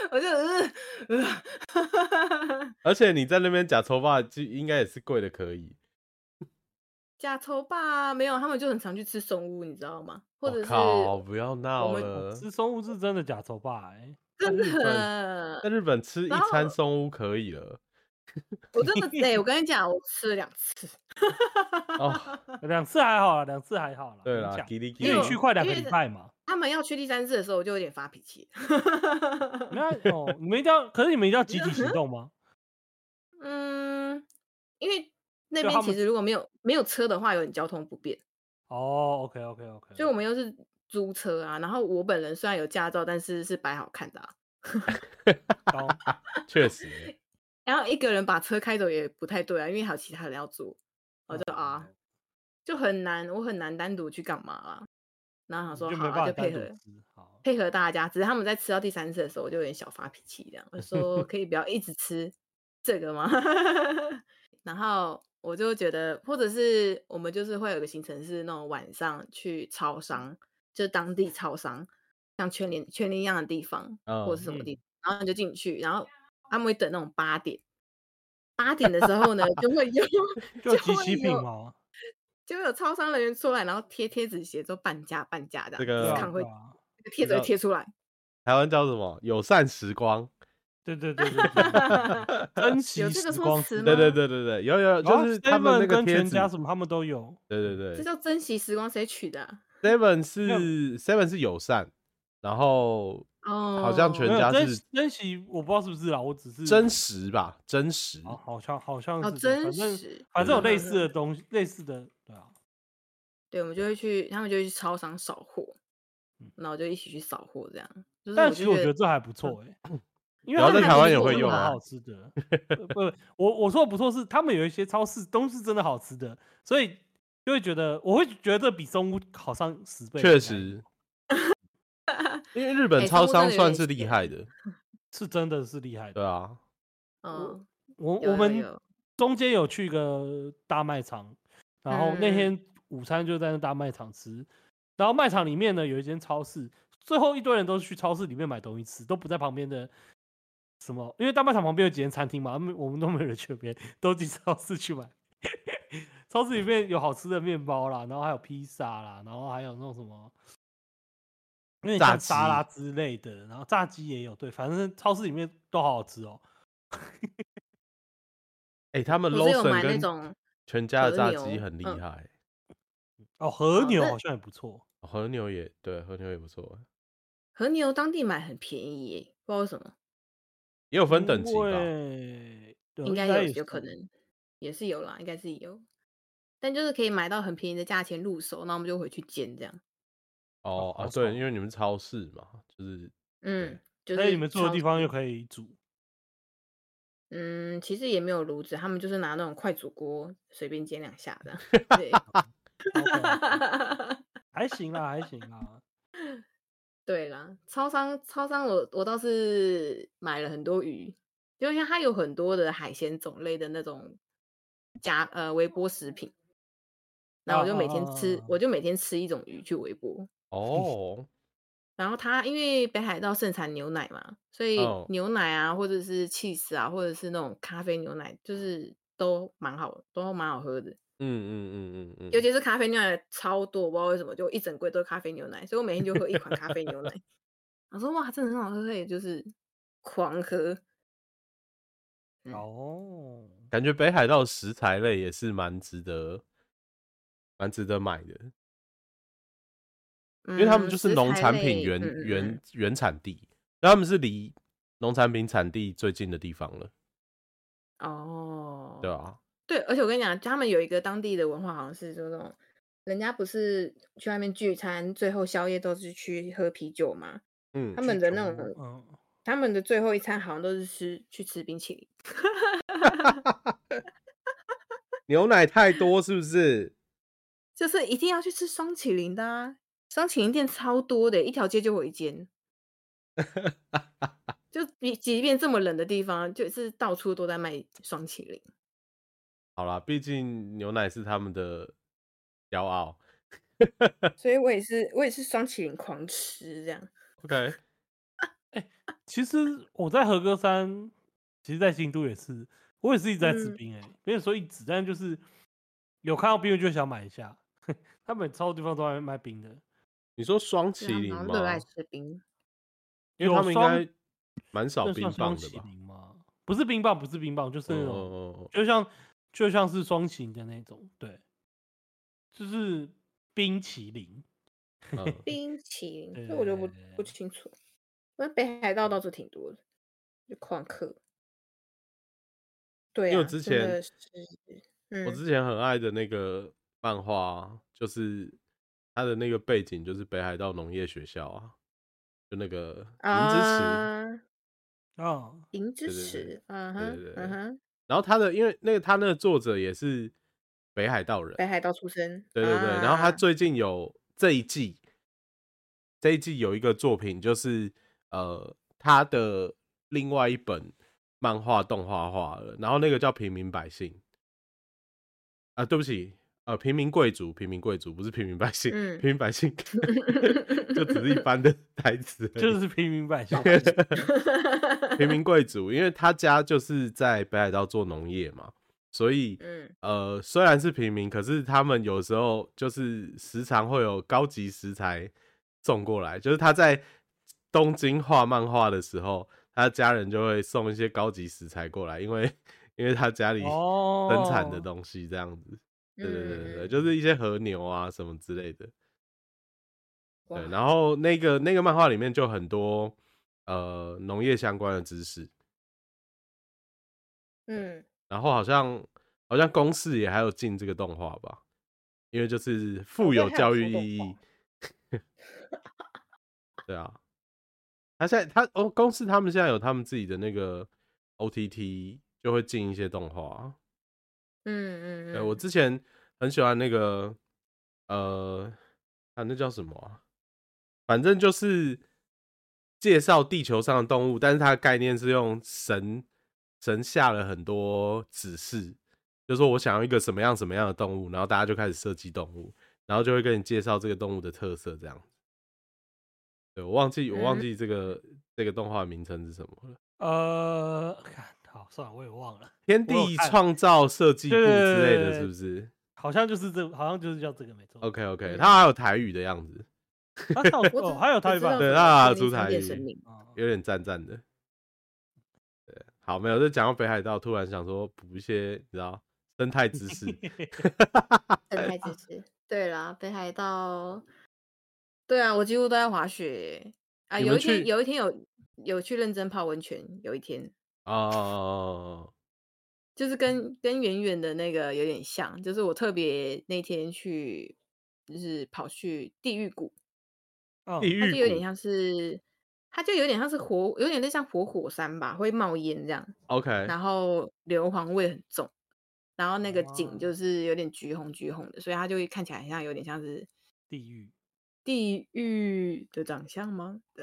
我就呃呃，而且你在那边假头发就应该也是贵的可以。 假头发没有，他们就很常去吃松屋，你知道吗？或我、 者是靠，不要我闹们了！ 吃松屋是真的假头发哎、 真在日本的， 在日本吃一然后餐松屋可以了。 我真的哎、我跟你讲，我吃了两次。 哦， 两次还好啦，两次还好啦。 对啦， 勉强叽哩叽因为你因为哩。 去快两个因为礼拜嘛。 他们要去第三次的时候，我就有点发脾气。 那哦，你们一定要，可是你们一定要集体行动吗？ 嗯，因为那就他们边其实如果没有没有车的话，有点交通不便， 哦，OK OK OK， 所以我们又是租车啊。然后我本人虽然有驾照，但是是摆好看的、啊。 懂确实， 然后一个人把车开走也不太对啊，因为还有其他人要坐，我就哦啊，就很难，我很难单独去干嘛啦。然后想说好啊， 就没办法就配合单独吃。好， 配合大家。只是他们在吃到第三次的时候，我就有点小发脾气，这样我说可以不要一直吃这个吗？然后我就觉得，或者是我们就是会有个行程是那种晚上去超商，就是当地超商，像全联全联一样的地方，或者是什么地方，然后你就进去，然后他们会等那种八点，八点的时候呢，就会有就集齐会有品嘛。 就会有超商人员出来，然后贴贴纸写说半价半价这样， 这个对啊， 看会对啊， 那个贴纸会贴出来。 台湾叫什么？友善时光。 对对对对对，珍惜有这个时光之说辞吗？ 对对对对对，有有，就是他们那 Seven 跟个贴纸， 全家什么他们都有。 对对对， 这叫珍惜时光，谁取的、啊？ Seven 是 Seven 是友善，然后好像哦， 全没有珍家是珍惜，我不知道是不是啦，我只是真实吧，真实。 好，好像好像好是这样， 真反正实。 反正有类嗯似的东西，类似的，对啊。 对，我们就会去，他们就会去超商扫货， 嗯然后就一起去扫货，这样。就是但我就觉得其实我觉得这还不错哎、因为然后在台湾他们有一些也会用啊真的蛮好吃的。呃不，我我说的不错是他们有一些超市都是真的好吃的，所以就会觉得我会觉得这比松屋好上十倍。 确实，因为日本哎超松屋真的有点商算是厉咸害的， 是真的是厉害的。 对啊， 嗯， 我有有我们有中间有去一个大卖场，然后那嗯天午餐就在那大卖场吃，然后卖场里面呢有一间超市，最后一堆人都是去超市里面买东西吃，都不在旁边的什么，因为大卖场旁边有几间餐厅嘛，他们我们都没有人去那边，都进超市去买。超市里面有好吃的面包啦，然后还有披萨啦，然后还有那种什么，有点炸像沙拉鸡之类的，然后炸鸡也有，对，反正超市里面都好好吃哦。 哎，他们我是有 Lawson 买那跟种全家的炸和牛鸡很厉嗯害， 哦，和哦那牛好像也不错。 和牛也对，和牛也不错， 和牛当地买很便宜耶，不知道为什么， 也有分等因级吧。 为对应该有应该也是有可能也是有啦，应该是有，但就是可以买到很便宜的价钱入手，那我们就回去煎这样。 哦啊， 好对， 爽因为你们超市嘛，就是嗯，就是而且你们住的超市地方又可以煮。 嗯，其实也没有炉子，他们就是拿那种快煮锅随便煎两下的。对， OK，还行啦，还行啦。 对啦，超商超商我我倒是买了很多鱼，就像它有很多的海鲜种类的那种加呃微波食品，然后我就每天吃， 啊啊啊啊我就每天吃一种鱼去微波。 哦， 然后它因为北海道盛产牛奶嘛，所以哦， 牛奶啊，或者是 cheese 啊，或者是那种咖啡牛奶，就是都蛮好，都蛮好喝的。 嗯嗯嗯嗯嗯， 尤其是咖啡牛奶超多，我不知道为什么，就一整柜都是咖啡牛奶，所以我每天就喝一款咖啡牛奶。我说哇，真的很好喝，所以就是狂喝。嗯哦， 感觉北海道食材类也是蛮值得，蛮值得买的，因为他们嗯， 就是食材农产品类原嗯嗯原嗯原产地，然后他们是离农产品产地最近的地方了，对哦， 啊， 对，而且我跟你讲，他们有一个当地的文化，好像是说那种人家不是去外面聚餐，最后宵夜都是去喝啤酒嘛。 嗯他，们的那居酒屋种， 嗯， 他们的最后一餐好像都是吃去吃冰淇淋。 牛奶太多是不是？ 就是一定要去吃双淇淋的啊！双淇淋店超多的，一条街就有一间。就即即便这么冷的地方，就是到处都在卖双淇淋。 好啦，毕竟牛奶是他们的骄傲。 所以我也是，我也是双淇淋狂吃这样。 OK， 哎、欸，其实我在和歌山，其实在京都也是，我也是一直在吃冰哎、欸，没有说一直，但就是有看到冰就想买一下。他们超多地方都在卖冰的。 你说双对，他麒麟们好像热爱吗？ 吃冰， 因为他们应有双该蛮少那算冰双麒棒的吧？ 麟吗？不是冰棒，不是冰棒，就是那种， 哦， 就像就像是双麒麟的那种，对，就是冰淇淋。 嗯， 冰淇淋， 对这我就不不清楚。那北海道倒是挺多的，就旷课。对啊， 因为我之前真的是， 我嗯， 之前很爱的那个漫画，就是它的那个背景就是北海道农业学校啊，就那个银之匙， 啊， 哦， 银之对对对匙，嗯对哼， 对对。 嗯哼， 然后他的因为那个他那个作者也是北海道人， 北海道出生对对对。然后他啊， 最近有这一季，这一季有一个作品，就是呃他的另外一本漫画动画化了，然后那个叫《平民百姓》啊，对不起，呃，平民贵族，平民贵族不是平民百姓， 嗯， 平民百姓就只是一般的台词而已， 就是平民百姓， 平民贵族，因为他家就是在北海道做农业嘛，所以嗯， 呃虽然是平民，可是他们有时候就是时常会有高级食材送过来，就是他在东京画漫画的时候，他家人就会送一些高级食材过来，因为因为他家里生产的东西这样子。对对对对对， 嗯， 就是一些和牛啊什么之类的。对， 哇， 然后那个那个漫画里面就很多呃农业相关的知识， 嗯， 然后好像好像公视也还有进这个动画吧，因为就是富有教育意义。对啊，他现在他哦公视他们现在有他们自己的那个 O T T， 就会进一些动画。 嗯嗯呃，我嗯， 之前很喜欢那个呃，啊那叫什么啊？反正就是介绍地球上的动物，但是它的概念是用神神下了很多指示，就说我想要一个什么样什么样的动物，然后大家就开始设计动物，然后就会跟你介绍这个动物的特色，这样子。对，我忘记我忘嗯， 记这个这个动画名称是什么了。 呃，看好算了，我也忘了。 天地创造设计部之类的，是不是？ 好像就是这，好像就是叫这个，没错。 OK OK，它还有台语的样子。 啊，哦，还有台语版， 对，它还有出台语，有点赞赞的。对，好，没有，就讲到北海道，突然想说补一些，你知道生态知识。 生态知识，对啦，北海道，对啊，我几乎都在滑雪啊。有一天，有一天有有去认真泡温泉，有一天哦， 就是跟跟远远的那个有点像，就是我特别那天去，就是跑去地狱谷， 地狱它就有点谷像是，它就有点像是活，有点类像活火山吧，会冒烟这样， ，OK， 然后硫磺味很重，然后那个景就是有点橘红橘红的，所以它就会看起来像有点像是地狱地狱的长相吗？对，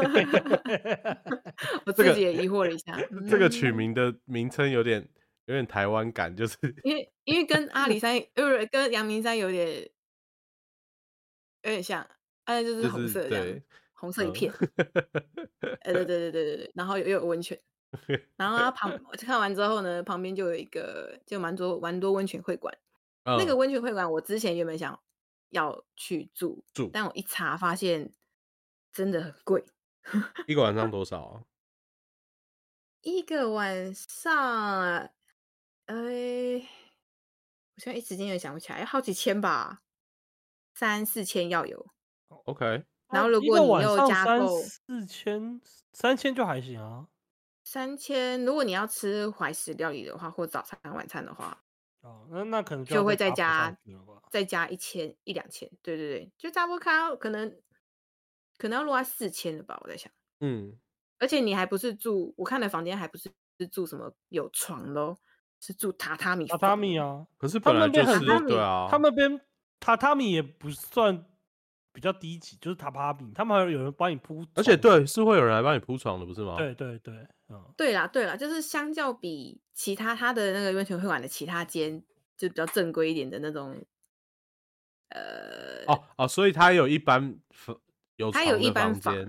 我这个自己也疑惑了一下， 这个取嗯， 名的名称有点有点台湾感，就是因为因为跟阿里山，呃，跟阳明山有点有点像，哎，就是红就是色这样， 对， 红色一嗯， 片，哎，对对对对对对，然后又有温泉，然后它旁看完之后呢，旁边就有一个就蛮多蛮多温泉会馆，那个嗯， 温泉会馆我之前原本想要去住， 住但我一查发现真的很贵。 一个晚上多少啊？ 一个晚上，呃，我现在一时间也想不起来，要好几千吧，三四千要有。 OK， 然后如一个果你又晚上三加购四千，三千就还行啊。 三千，如果你要吃怀石料理的话，或早餐晚餐的话， 哦，那那可能就要就会再再搭上加去了吧？ 再加一千一两千，对对对，就差不多看可能可能要落在四千了吧，我在想。 嗯， 而且你还不是住，我看的房间还不是是住什么有床的哦，是住榻榻米榻榻房哦。 米啊， 可是他们那本来就是榻榻边很多， 米， 对啊， 他们那边榻榻米也不算比较低级，就是榻榻米，他们还有人帮你铺床。 而且对，是会有人来帮你铺床的，不是吗？ 对对对，嗯， 对啦对啦，就是相较比其他他的那个温泉会馆的其他间，就比较正规一点的那种，呃， 哦哦，所以他有一般房有它有一床的般房， 房间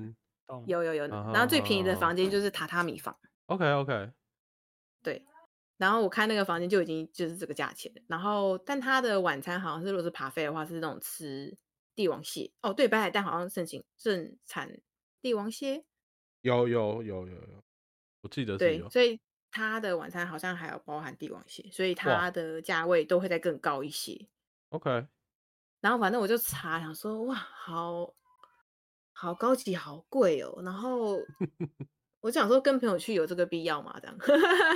有有有，然后最便宜的房间就是榻榻米房。 OK OK， 对，然后我看那个房间就已经就是这个价钱了。然后，但他的晚餐好像是，如果是扒费的话，是那种吃帝王蟹。哦，对，北海道好像盛行盛产帝王蟹。 有有有有有，我记得是对， 有。 所以他的晚餐好像还有包含帝王蟹，所以它的价位都会再更高一些。 OK。 然后反正我就查，想说哇，好好高级，好贵哦。然后我想说，跟朋友去有这个必要吗？这样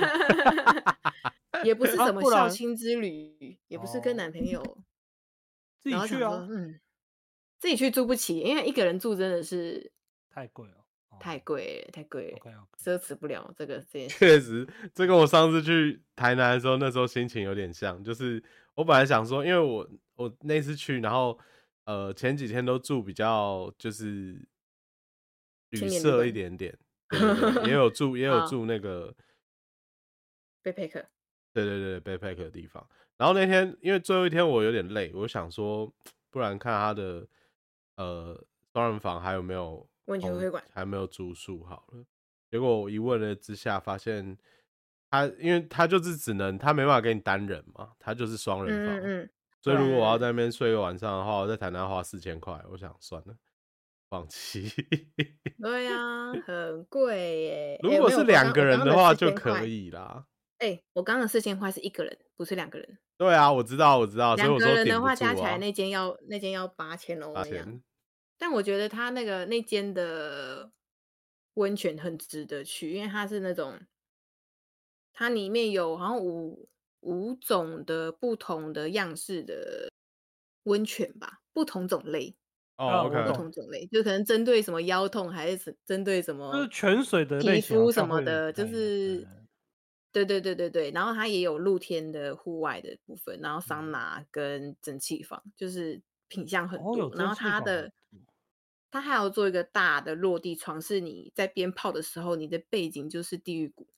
也不是什么校亲之旅，也不是跟男朋友自己去啊。 嗯，自己去住不起，因为一个人住真的是太贵了， 太贵了，太贵了， okay, okay. 奢侈不了这个这件事。 确实，这跟我上次去台南的时候，那时候心情有点像，就是我本来想说，因为我我那次去，然后呃前几天都住比较就是旅社一点点，对对对，也有住也有住那个背包客， 对对对背包客的地方。然后那天因为最后一天我有点累，我想说，不然看他的呃双人房还有没有温泉会馆， 还没有住宿好了。结果我一问了之下，发现他因为他就是只能他没办法给你单人嘛，他就是双人房， 嗯嗯嗯， 所以如果我要在那边睡个晚上的话，我在台南花四千块，我想算了，放弃。 对啊，很贵耶。 如果是两个人的话就可以啦。 哎、欸，我刚刚的四千块是一个人，不是两个人。 对啊，我知道，我知道。 两个人的话加起来那间要那间要八千哦， 八千。 但我觉得他那个那间的温泉很值得去，因为它是那种，它里面有好像五五种的不同的样式的温泉吧，不同种类。 哦 ，OK， 不同种类，就可能针对什么腰痛，还是针对什么， 就是泉水的皮肤什么的，就是对对对对对。然后它也有露天的户外的部分，然后桑拿跟蒸汽房，就是品项很多。 哦、 然后它的它还有做一个大的落地窗，是你在边泡的时候，你的背景就是地狱谷。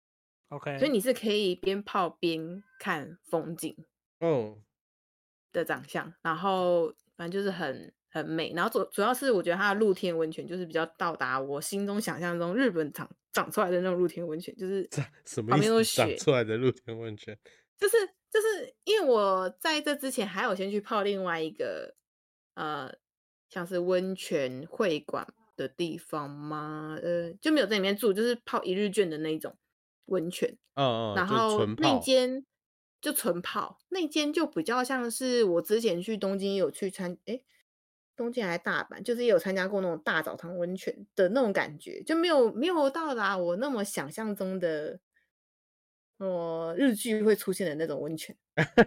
OK， 所以你是可以边泡边看风景， 嗯的长相，然后反正就是很很美。然后主主要是我觉得它的露天温泉就是比较到达我心中想象中日本长长出来的那种露天温泉，就是旁边都是雪长出来的露天温泉， 就是就是因为我在这之前还有先去泡另外一个呃像是温泉会馆的地方吗？呃，就没有在里面住，就是泡一日券的那种温泉。 嗯嗯， 然后那间就纯泡，那间就比较像是我之前去东京有去参，哎，东京还是大阪，就是也有参加过那种大澡堂温泉的那种感觉，就没有没有到达我那么想象中的，呃，日剧会出现的那种温泉。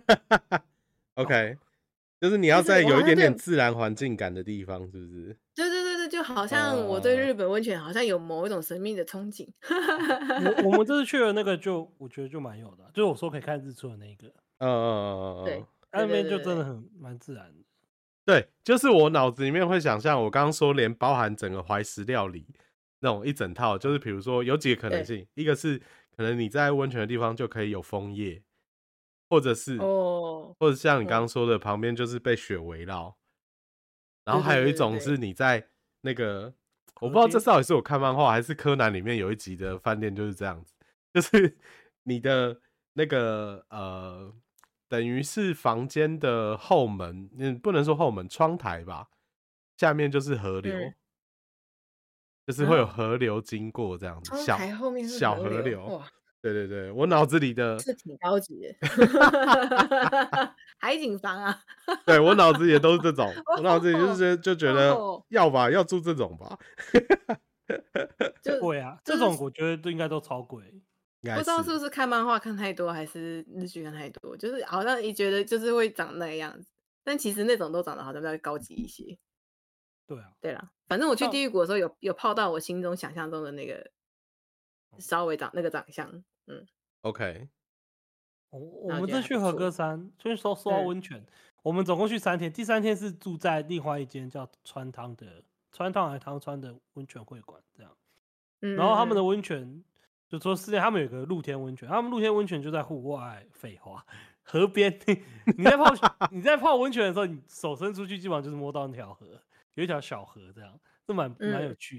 OK， 就是你要在有一点点自然环境感的地方，是不是？ 对对对对，就好像我对日本温泉好像有某一种神秘的憧憬。 我我们这次去的那个就我觉得就蛮有的，就是我说可以看日出的那个。 嗯嗯嗯嗯， 对， 那边就真的很蛮自然的。 对，就是我脑子里面会想象，我刚刚说连包含整个怀石料理那种一整套，就是比如说有几个可能性，一个是可能你在温泉的地方就可以有枫叶，或者是哦， 或者像你刚刚说的，旁边就是被雪围绕。然后还有一种是你在那个，我不知道这到底是我看漫画还是柯南里面有一集的饭店就是这样子，就是你的那个呃，等于是房间的后门，嗯，不能说后门，窗台吧，下面就是河流，嗯、就是会有河流经过这样子， 窗台后面是小河流，哇。对对对，我脑子里的是挺高级的，海景房啊。 对我脑子里也都是这种，我脑子里就是就觉得要吧，要住这种吧。 贵啊，这种我觉得都应该都超贵。 不知道是不是看漫画看太多，还是日剧看太多，就是好像一觉得就是会长那个样子，但其实那种都长得好像比较高级一些。 对啊， 对啦，反正我去地狱谷的时候有有泡到我心中想象中的那个。稍微长那个长相，嗯 ，OK。 我我们这去和歌山，就是说说到温泉、嗯，我们总共去三天，第三天是住在另外一间叫川汤的川汤还汤川的温泉会馆，这样。嗯、然后他们的温泉，就说室内他们有个露天温泉，他们露天温泉就在户外，废话，河边。你在泡你在泡温泉的时候，你手伸出去，基本上就是摸到那条河，有一条小河这样，这蛮蛮有趣的。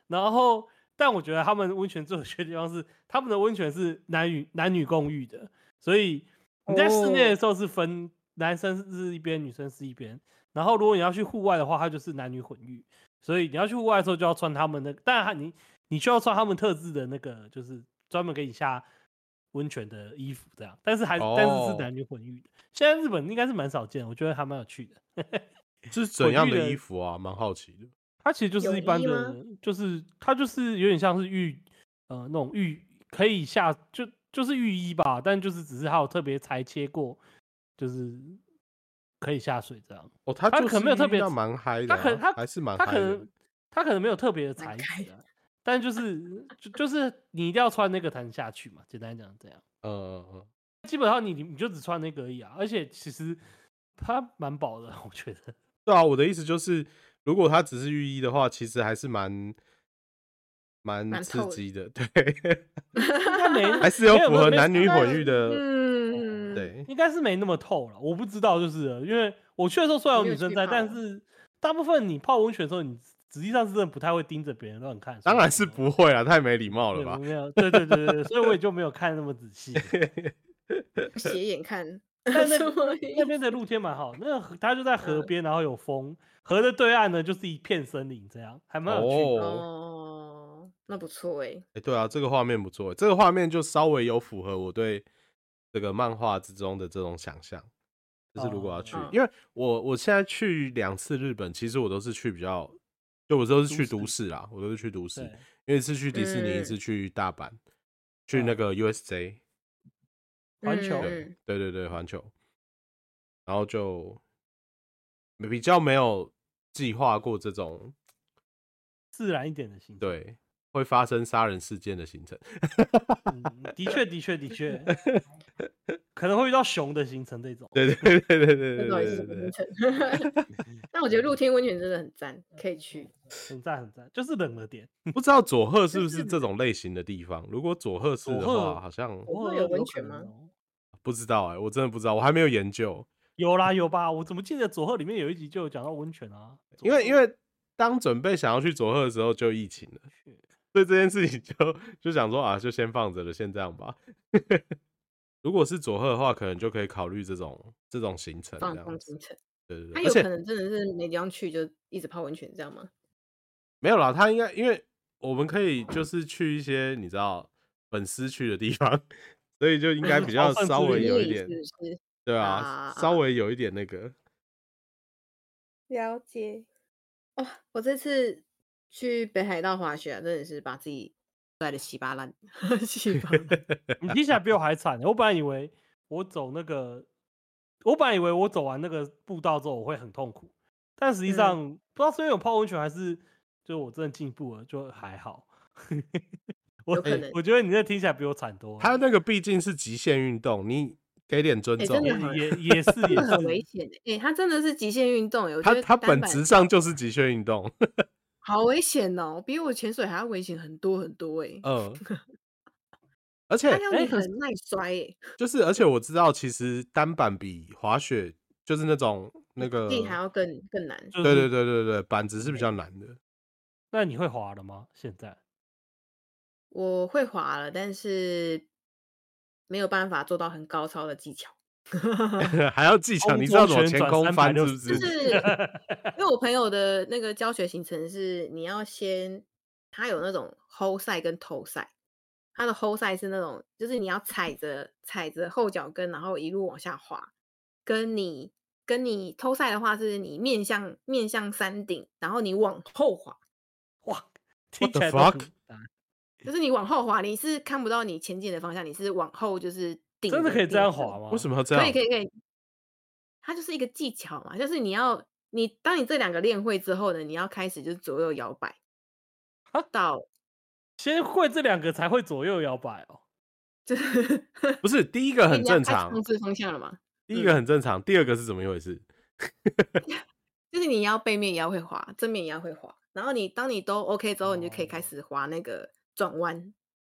然后，但我觉得他们温泉最有趣的地方是，他们的温泉是男女男女共浴的，所以你在室内的时候是分男生是一边，女生是一边。然后如果你要去户外的话，它就是男女混浴。所以你要去户外的时候就要穿他们的，当然你你需要穿他们特制的那个，就是专门给你下温泉的衣服这样。但是还、哦、但是是男女混浴的。现在日本应该是蛮少见，我觉得还蛮有趣的。 是怎样的衣服啊？蛮好奇的。 它其实就是一般的，就是它就是有点像是浴，呃，那种浴可以下就就是浴衣吧，但就是只是它有特别裁切过，就是可以下水这样。 哦，它可能没有特别蛮嗨的、啊， 它可能它还是蛮它可能它可能没有特别的材质啊，但就是就就是你一定要穿那个才能下去嘛，简单讲这样。 嗯嗯嗯， 基本上你你就只穿那个而已啊，而且其实它蛮薄的，我觉得。 对啊，我的意思就是，如果它只是浴衣的话，其实还是蛮蛮刺激的，对， 应该没， 还是有符合男女混浴的， 嗯， 对， 应该是没那么透了，我不知道，就是了因为我去的时候虽然有女生在，但是大部分你泡温泉的时候，你实际上是真的不太会盯着别人乱看， 当然是不会啦，太没礼貌了吧？ 没有，对对对对，所以我也就没有看那么仔细， 斜眼看。 但那那边的露天蛮好，那个它就在河边，然后有风，河的对岸呢就是一片森林，这样还蛮有趣的。 哦，那不错哎。 哎，对啊，这个画面不错，这个画面就稍微有符合我对这个漫画之中的这种想象。就是如果要去， 哦、 因为我我现在去两次日本，其实我都是去比较，就我都是去都市啦，我都是去都市，因为一次去迪士尼，一次去大阪，去那个 U S J。 环球， 对对对对，环球，然后就比较没有计划过这种自然一点的行程， 对，会发生杀人事件的行程。 嗯、的确的确的确，可能会遇到熊的行程这种。 对对对对对对， 那到底是什么行程？但我觉得露天温泉真的很赞，可以去。 很赞很赞，就是冷了点。 不知道佐贺是不是这种类型的地方？如果佐贺是的话，好像佐贺有温泉吗？ 不知道哎、欸，我真的不知道，我还没有研究。 有啦有吧，我怎么记得佐贺里面有一集就有讲到温泉啊？ 因为因为当准备想要去佐贺的时候就疫情了，所以这件事情就就想说啊，就先放着了，先这样吧。如果是佐贺的话，可能就可以考虑这种这种行程， 放松行程。 对对对， 他有可能真的是没地方去，就一直泡温泉，这样吗？ 没有啦，他应该因为我们可以就是去一些你知道粉丝去的地方，所以就应该比较稍微有一点，对啊，啊稍微有一点那个了解。哦，我这次去北海道滑雪啊，真的是把自己摔得稀巴烂，稀巴烂。 你听起来比我还惨。我本来以为我走那个，我本来以为我走完那个步道之后我会很痛苦，但实际上、嗯、不知道是因为有泡温泉还是就我真的进步了，就还好。我可能我觉得你这听起来比我惨多了。 他那个毕竟是极限运动，你给点尊重， 欸、也也是也是很危险的。哎、欸，他真的是极限运动，我觉得他本质上就是极限运动， 好危险哦，比我潜水还要危险很多很多哎、欸。 嗯，而且他要你很耐摔哎、欸， 就是而且我知道，其实单板比滑雪就是那种那个地还要更更难。 对对对对对，板子是比较难的。 那你会滑了吗？现在？ 我会滑了，但是没有办法做到很高超的技巧。 还要技巧，你知道怎么前空翻是不是？ 就是因为我朋友的那个教学行程是，你要先，他有那种 hold 赛跟toe 赛，他的 hold 赛是那种，就是你要踩着踩着后脚跟，然后一路往下滑，跟你跟你 toe 赛的话，是你面向面向山顶，然后你往后滑， 哇，听起来都很难。 就是你往后滑，你是看不到你前进的方向，你是往后就是顶。 真的可以这样滑吗？ 为什么要这样？ 可以可以可以，它就是一个技巧嘛，就是你要你当你这两个练会之后呢，你要开始就是左右摇摆。到先会这两个才会左右摇摆哦。 就是不是第一个很正常， 控制方向了嘛？ 第一个很正常，嗯、第二个是怎么一回事？ 就是你要背面也要会滑，正面也要会滑。然后你当你都 OK 之后，你就可以开始滑那个转弯。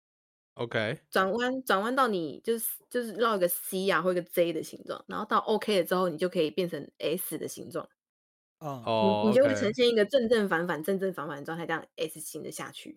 OK， 转弯转弯到你就是就是绕一个 C 啊或一个 J 的形状，然后到 OK 了之后，你就可以变成 S 的形状。 嗯， 哦你你就会呈 ，OK， 现一个正正反反、正正反反的状态，这样 S 型的下去，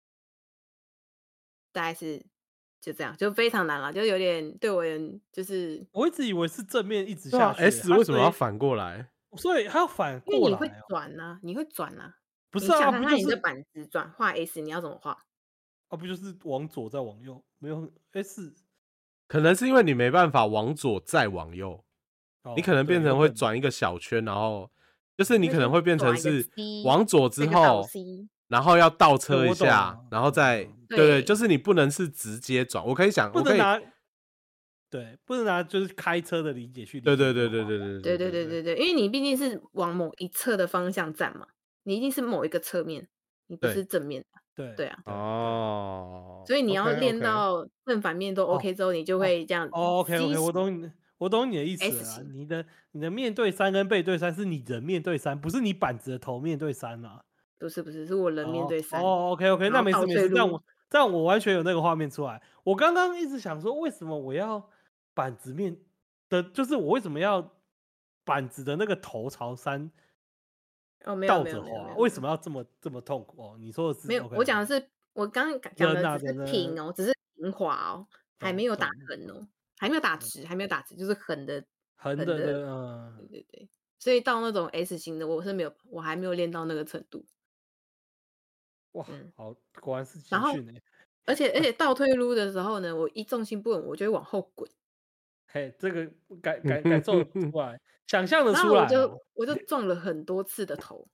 大概是就这样，就非常难了，就有点对我而言就是我一直以为是正面一直对啊下去， ，S 它为什么要所以反过来？ 所以它要反因为你会过来哦。 转啊，你会转啊， 不是啊， 你想看不就是看你的板子转画 S，你要怎么画？ 啊，不就是往左再往右？没有 S 可能是因为你没办法往左再往右，你可哦， 能变成对有可能会转一个小圈，然后就是你会先可能会变成转一个是 C， 往左之再一个倒后， C， 然后要倒对， 车一我懂下， 了， 然后再嗯， 对对，就对， 是你不能是直接转。我可以想，我可以， 不能拿对，不能拿就是开车的理解去理对解对对对对这个画法。 对对对对对对对对，因为你毕竟是往某一侧的方向站嘛，你一定是某一个侧面，你不是对， 正面的， 对对啊， 对对， 哦所以你要 ，OK 练 OK， 到正反面都哦 OK 之后，你就哦会这样 ，OK C OK，我型、 懂你，我懂你的意思 S 了啦。 型， 你的你的面对三跟背对三是你人面对三，不是你板子的头面对三啊。 不是不是，是我人面哦对三， 哦，OK OK，那然后没事没事，这样倒退路， 我这样我完全有那个画面出来。我刚刚一直想说，为什么我要板子面的，就是我为什么要板子的那个头朝三哦，没有没有倒着滑？ 没有没有没有为什么要这么这么痛苦？哦，你说的是没有， OK 我讲的 OK， 是我刚刚讲人的只是啊人呢， 平哦，只是平滑哦，还懂没有打懂横哦，还没有打懂， 直，还没有打直，就是横的横的， 横的的， 对嗯， 对对，所以到那种 S 型的，我是没有，我还没有练到那个程度， 哇， 嗯， 好，果然是然后集训哎。 而且而且倒退路的时候呢，我一重心不稳，我就会往后滚， 嘿，这个感感感受得出来，想象得然后我出来啊。 就我就撞了很多次的头，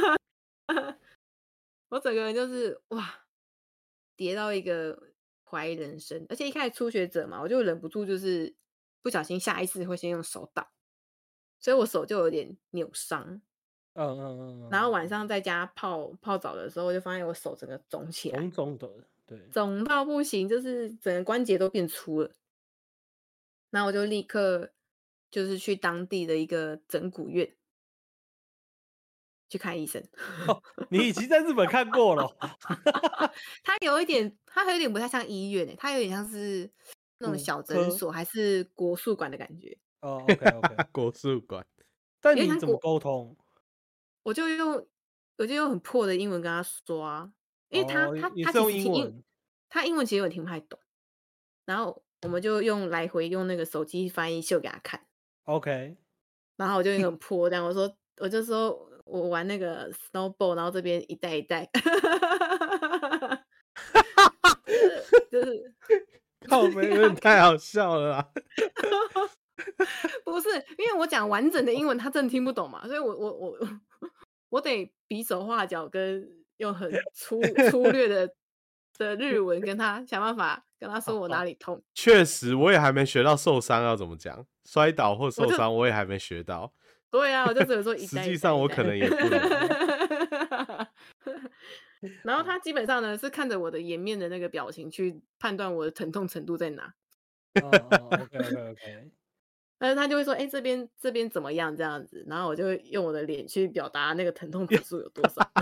我整个人就是哇，跌到一个怀疑人生，而且一开始初学者嘛，我就忍不住就是不小心下意识会先用手倒，所以我手就有点扭伤。 嗯嗯嗯然后嗯， 晚上在家泡泡澡的时候，我就发现我手整个肿起来， 种种的，对， 肿到不行，就是整个关节都变粗了。然后我就立刻就是去当地的一个整骨院去看医生。 哦，你已经在日本看过了。 它有一点，它有一点不太像医院诶、它有点像是那种骨小诊科所还是国术馆的感觉， 哦，OK OK， 国术馆， 但你怎么有点像国。 沟通？ 我就用我就用很破的英文跟他说啊，因为他哦， 他他也是用其实听英， 英文。 他英文其实我听不太懂，然后我们就用来回用那个手机翻译秀给他看， OK， 然后我就用很破这样，我说我就说我玩那个 snowball，然后这边一带一带，就是就是靠背有点太好笑了啦。 不是因为我讲完整的英文，他真的听不懂嘛，所以我我我我得比手画脚，跟用很粗粗略的的日文跟他想办法跟他说我哪里痛， 确实，我也还没学到受伤要怎么讲，摔倒或我就受伤我也还没学到。 对啊，我就只有说一实带一带际上我一带可能也不能。 然后他基本上呢是看着我的颜面的那个表情去判断我的疼痛程度在哪， 哦哦，OK OK OK， 但是他就会说，哎、这边这边怎么样这样子，然后我就会用我的脸去表达那个疼痛指数有多少。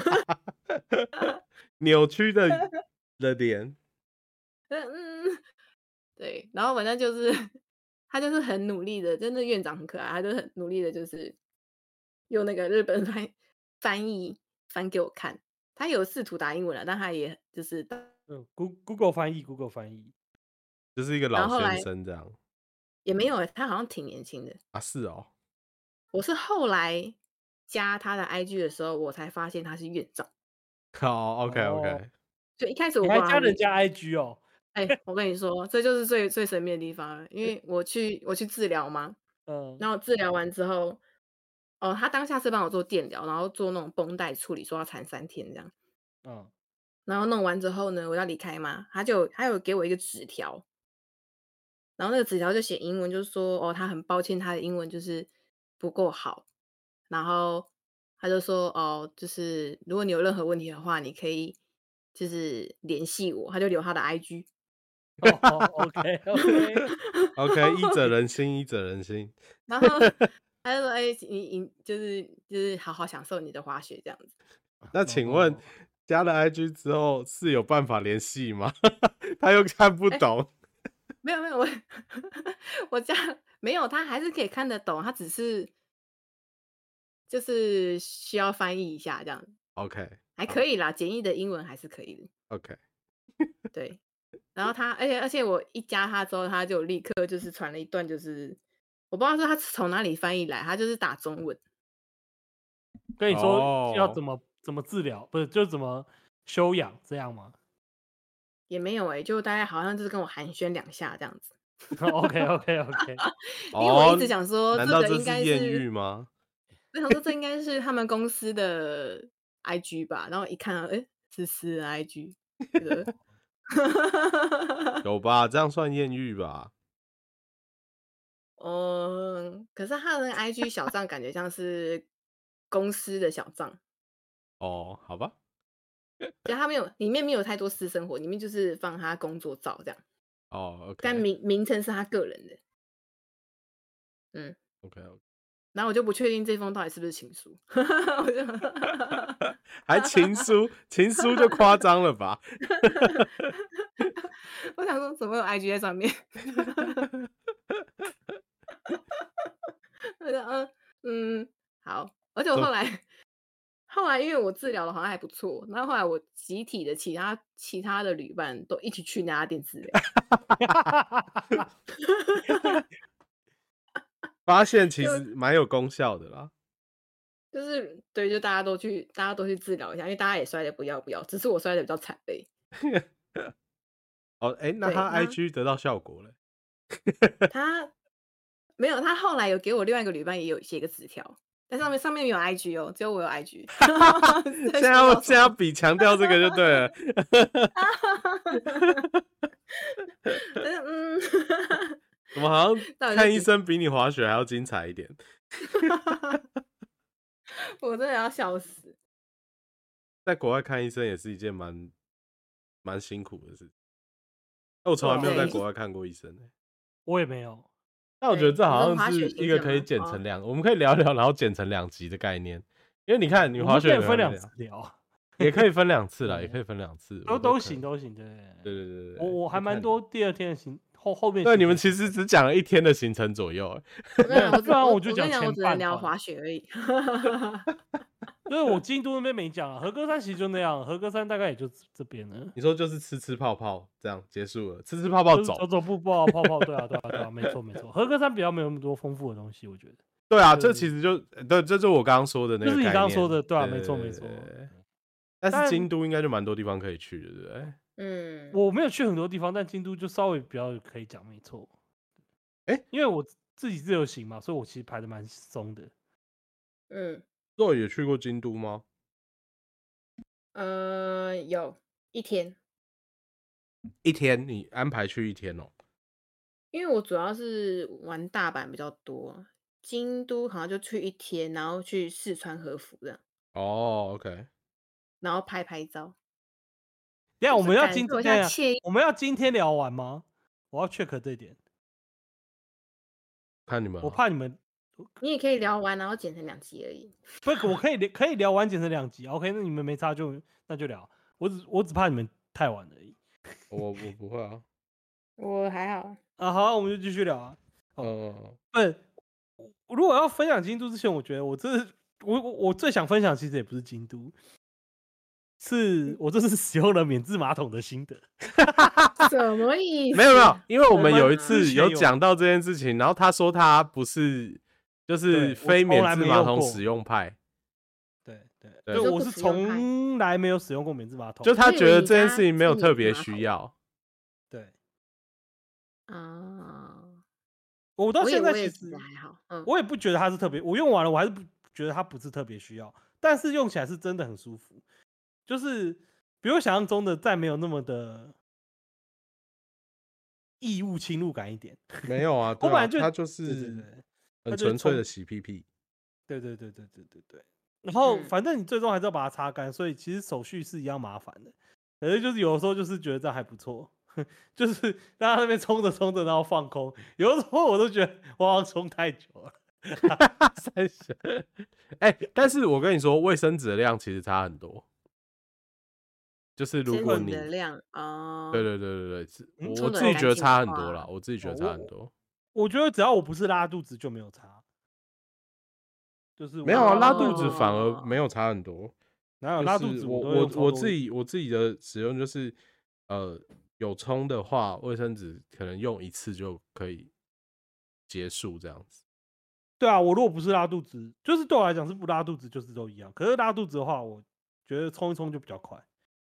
扭曲的的脸， 嗯，对，然后反正就是他就是很努力的，真的院长很可爱，他就很努力的，就是用那个日本翻翻译翻给我看。他有试图打英文了，但他也就是， 嗯，Google Google 翻译，Google 翻译。 就是一个老先然后后来生这样也没有欸，他好像挺年轻的。 啊？是哦， 我是后来加他的 I G 的时候，我才发现他是院长。 好，OK 哦， OK， 就一开始我你不知道他是院长。 还加人家 I G 哦？ 哎、我跟你说，这就是最最神秘的地方了，因为我去我去治疗嘛， 嗯然后治疗完之后，哦，他当下是帮我做电疗，然后做那种绷带处理，说要缠三天这样。 嗯， 然后弄完之后呢，我要离开嘛，他就他有给我一个纸条，然后那个纸条就写英文，就是说哦，他很抱歉他的英文就是不够好，然后他就说哦，就是如果你有任何问题的话，你可以就是联系我，他就留他的 I G。 哦，OK OK， OK，医者仁心，医者仁心。 然后他就说：“哎、你你就是就是好好享受你的滑雪这样子。 那请问加了 I G 之后是有办法联系吗？他又看不懂。” 没有没有，我我家没有，他还是可以看得懂，他只是就是需要翻译一下这样。 OK， 还可以啦，简易的英文还是可以的。 OK， 对。然后他，而且而且我一加他之后，他就立刻就是传了一段，就是我不知道是他从哪里翻译来，他就是打中文， 跟你说要哦怎么、怎么治疗，不是就怎么修养这样吗也没有哎、就大概好像就是跟我寒暄两下这样子。 ？OK OK OK， 因为我一直哦， 想说难道这这个应该是艳遇是， 吗？ 我想说这应该是他们公司的 I G 吧，然后一看，哎，是私人 I G，觉得有吧？这样算艳遇吧？ 嗯，可是他的那个 I G 小账感觉像是公司的小账， 哦，好吧。 就他没有里面没有太多私生活，里面就是放他工作照这样， 哦但 ，OK，OK，OK， 名名称是他个人的。嗯， OK， 然后我就不确定这封到底是不是情书，我就还情书，情书就夸张了吧？ 我想说怎么有 I G 在上面？我就嗯嗯好，而且我后来后来因为我治疗的好像还不错，然后后来我集体的其他其他的旅伴都一起去那家店治疗， 发现其就实蛮有功效的啦。 就是对，就大家都去大家都去治疗一下，因为大家也摔的不要不要，只是我摔的比较惨而已。 哦，哎，那对， 他那 I G 得到效果了。 他没有，他后来有给我另外一个旅伴也有写一个纸条，但上面上面没有 I G 哦，只有我有 I G。 现在要现在要比强调这个就对了。 嗯， 怎么好像看医到底是几生比你滑雪还要精彩一点？ 我真的要笑死。 在国外看医生也是一件蛮蛮辛苦的事情。我从来没有在对国外看过医生欸。 我也没有。 但我觉得这好对你说滑像是雪行程一个可以吗哦剪成两，我们可以聊聊，然后剪成两集的概念。因为你看，你滑我们可以雪你还没聊分两次聊， 也可以分两次啦， 对也可以分两次， 都我可都行都行，对对对对对对， 我我还就看蛮多第二天的行后后面行程。 对，你们其实只讲了一天的行程左右欸。 我跟你讲，我只不然我我就讲我跟你讲，我只能聊前半段滑雪而已。 因为我京都那边没讲啊，和歌山其实就那样，和歌山大概也就这边了， 你说就是吃吃泡泡这样结束了，吃吃泡泡就是走走。 走步步啊泡泡，对啊对啊对啊，没错没错，和歌山比较没有那么多丰富的东西，我觉得。 对啊， 对这其实就对，这就是我刚刚说的那个就是你概念刚刚说的，对啊， 对没错没错。 对对对但是但京都应该就蛮多地方可以去的，对不对？ 嗯， 我没有去很多地方，但京都就稍微比较可以讲，没错。 欸因为我自己自由行嘛，所以我其实排的蛮松的。 嗯肉也去过京都吗？ 呃，有一天， 一天，你安排去一天哦。 因为我主要是玩大阪比较多，京都好像就去一天，然后去四川和服这样， 哦，OK， 然后拍拍照。 等一下我们要今感受一等一下下惬意。 我们要今天聊完吗？我要 check 这一点， 看你们啊。 我怕你们你也可以聊完，然后剪成两集而已。 不是，我可以聊可以聊完剪成两集，OK？那你们没差就那就聊，我只我只怕你们太晚而已。 我我不会啊。 我还好。 啊，好啊，我们就继续聊啊。哦嗯， 不是，如果要分享京都之前，我觉得我这我我我最想分享，其实也不是京都，是我这次使用了免治马桶的心得。 什么意思？ 没有没有，因为我们有一之次前有有讲到这件事情，然后他说他不是就是对非免我从来治马桶没用过使用派， 对对对对， 你说不我是使用派从来没有使用过免治马桶， 就他我以为你觉得这件家事情没有是特别免治马桶需要。 对啊， 我到我也我也现在其实觉得还好。嗯， 我也不觉得它是特别，我用完了我还是不觉得它不是特别需要，但是用起来是真的很舒服，就是比我想象中的再没有那么的异物侵入感一点。 没有啊， 我对啊， 本来就他就对对是对， 很他就是冲纯粹的洗屁屁。 对对对对对对对。然后嗯反正你最终还是要把它擦干，所以其实手续是一样麻烦的。可是就是有的时候就是觉得这样还不错，就是大家那边冲着冲着然后放空，有的时候我都觉得我好像冲太久了。 三小，哎，但是我跟你说，卫生纸的量其实差很多。就是如千层果你的量哦， 对对对对对，是嗯我冲得我自己觉得很干净的差很多啦， 话我自己觉得哦我差很多。 我觉得只要我不是拉肚子就没有差。 就是没有啊，拉肚子反而没有差很多。 哪有拉肚子？ 我我我自己我自己的使用就是，呃，有冲的话，卫生纸可能用一次就可以结束这样子。 对啊，我如果不是拉肚子，就是对我来讲是不拉肚子就是都一样。可是拉肚子的话，我觉得冲一冲就比较快，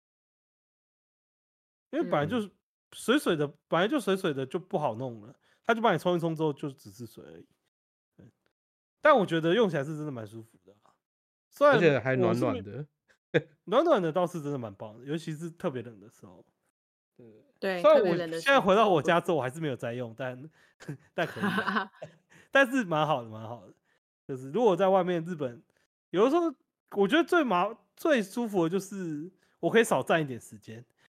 因为本来就是水水的，本来就水水的就不好弄了，他就帮你冲一冲之后就只是水而已。但我觉得用起来是真的蛮舒服的，虽然而且还暖暖的。 暖暖的倒是真的蛮棒的，尤其是特别冷的时候。 对对， 虽然我现在回到我家之后，我还是没有在用，但但可以，但是蛮好的，蛮好的。就是如果在外面日本，有的时候我觉得最麻最舒服的就是我可以少占一点时间。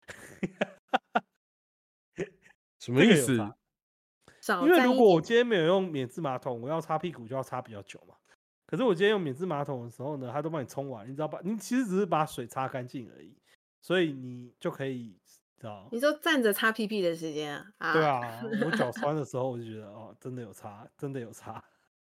什么意思？ 因为如果我今天没有用免治马桶，我要擦屁股就要擦比较久嘛。可是我今天用免治马桶的时候呢，它都帮你冲完，你知道吧？你其实只是把水擦干净而已，所以你就可以知道。 你说站着擦屁屁的时间啊？啊对啊，我脚酸的时候我就觉得哦，真的有差，真的有差。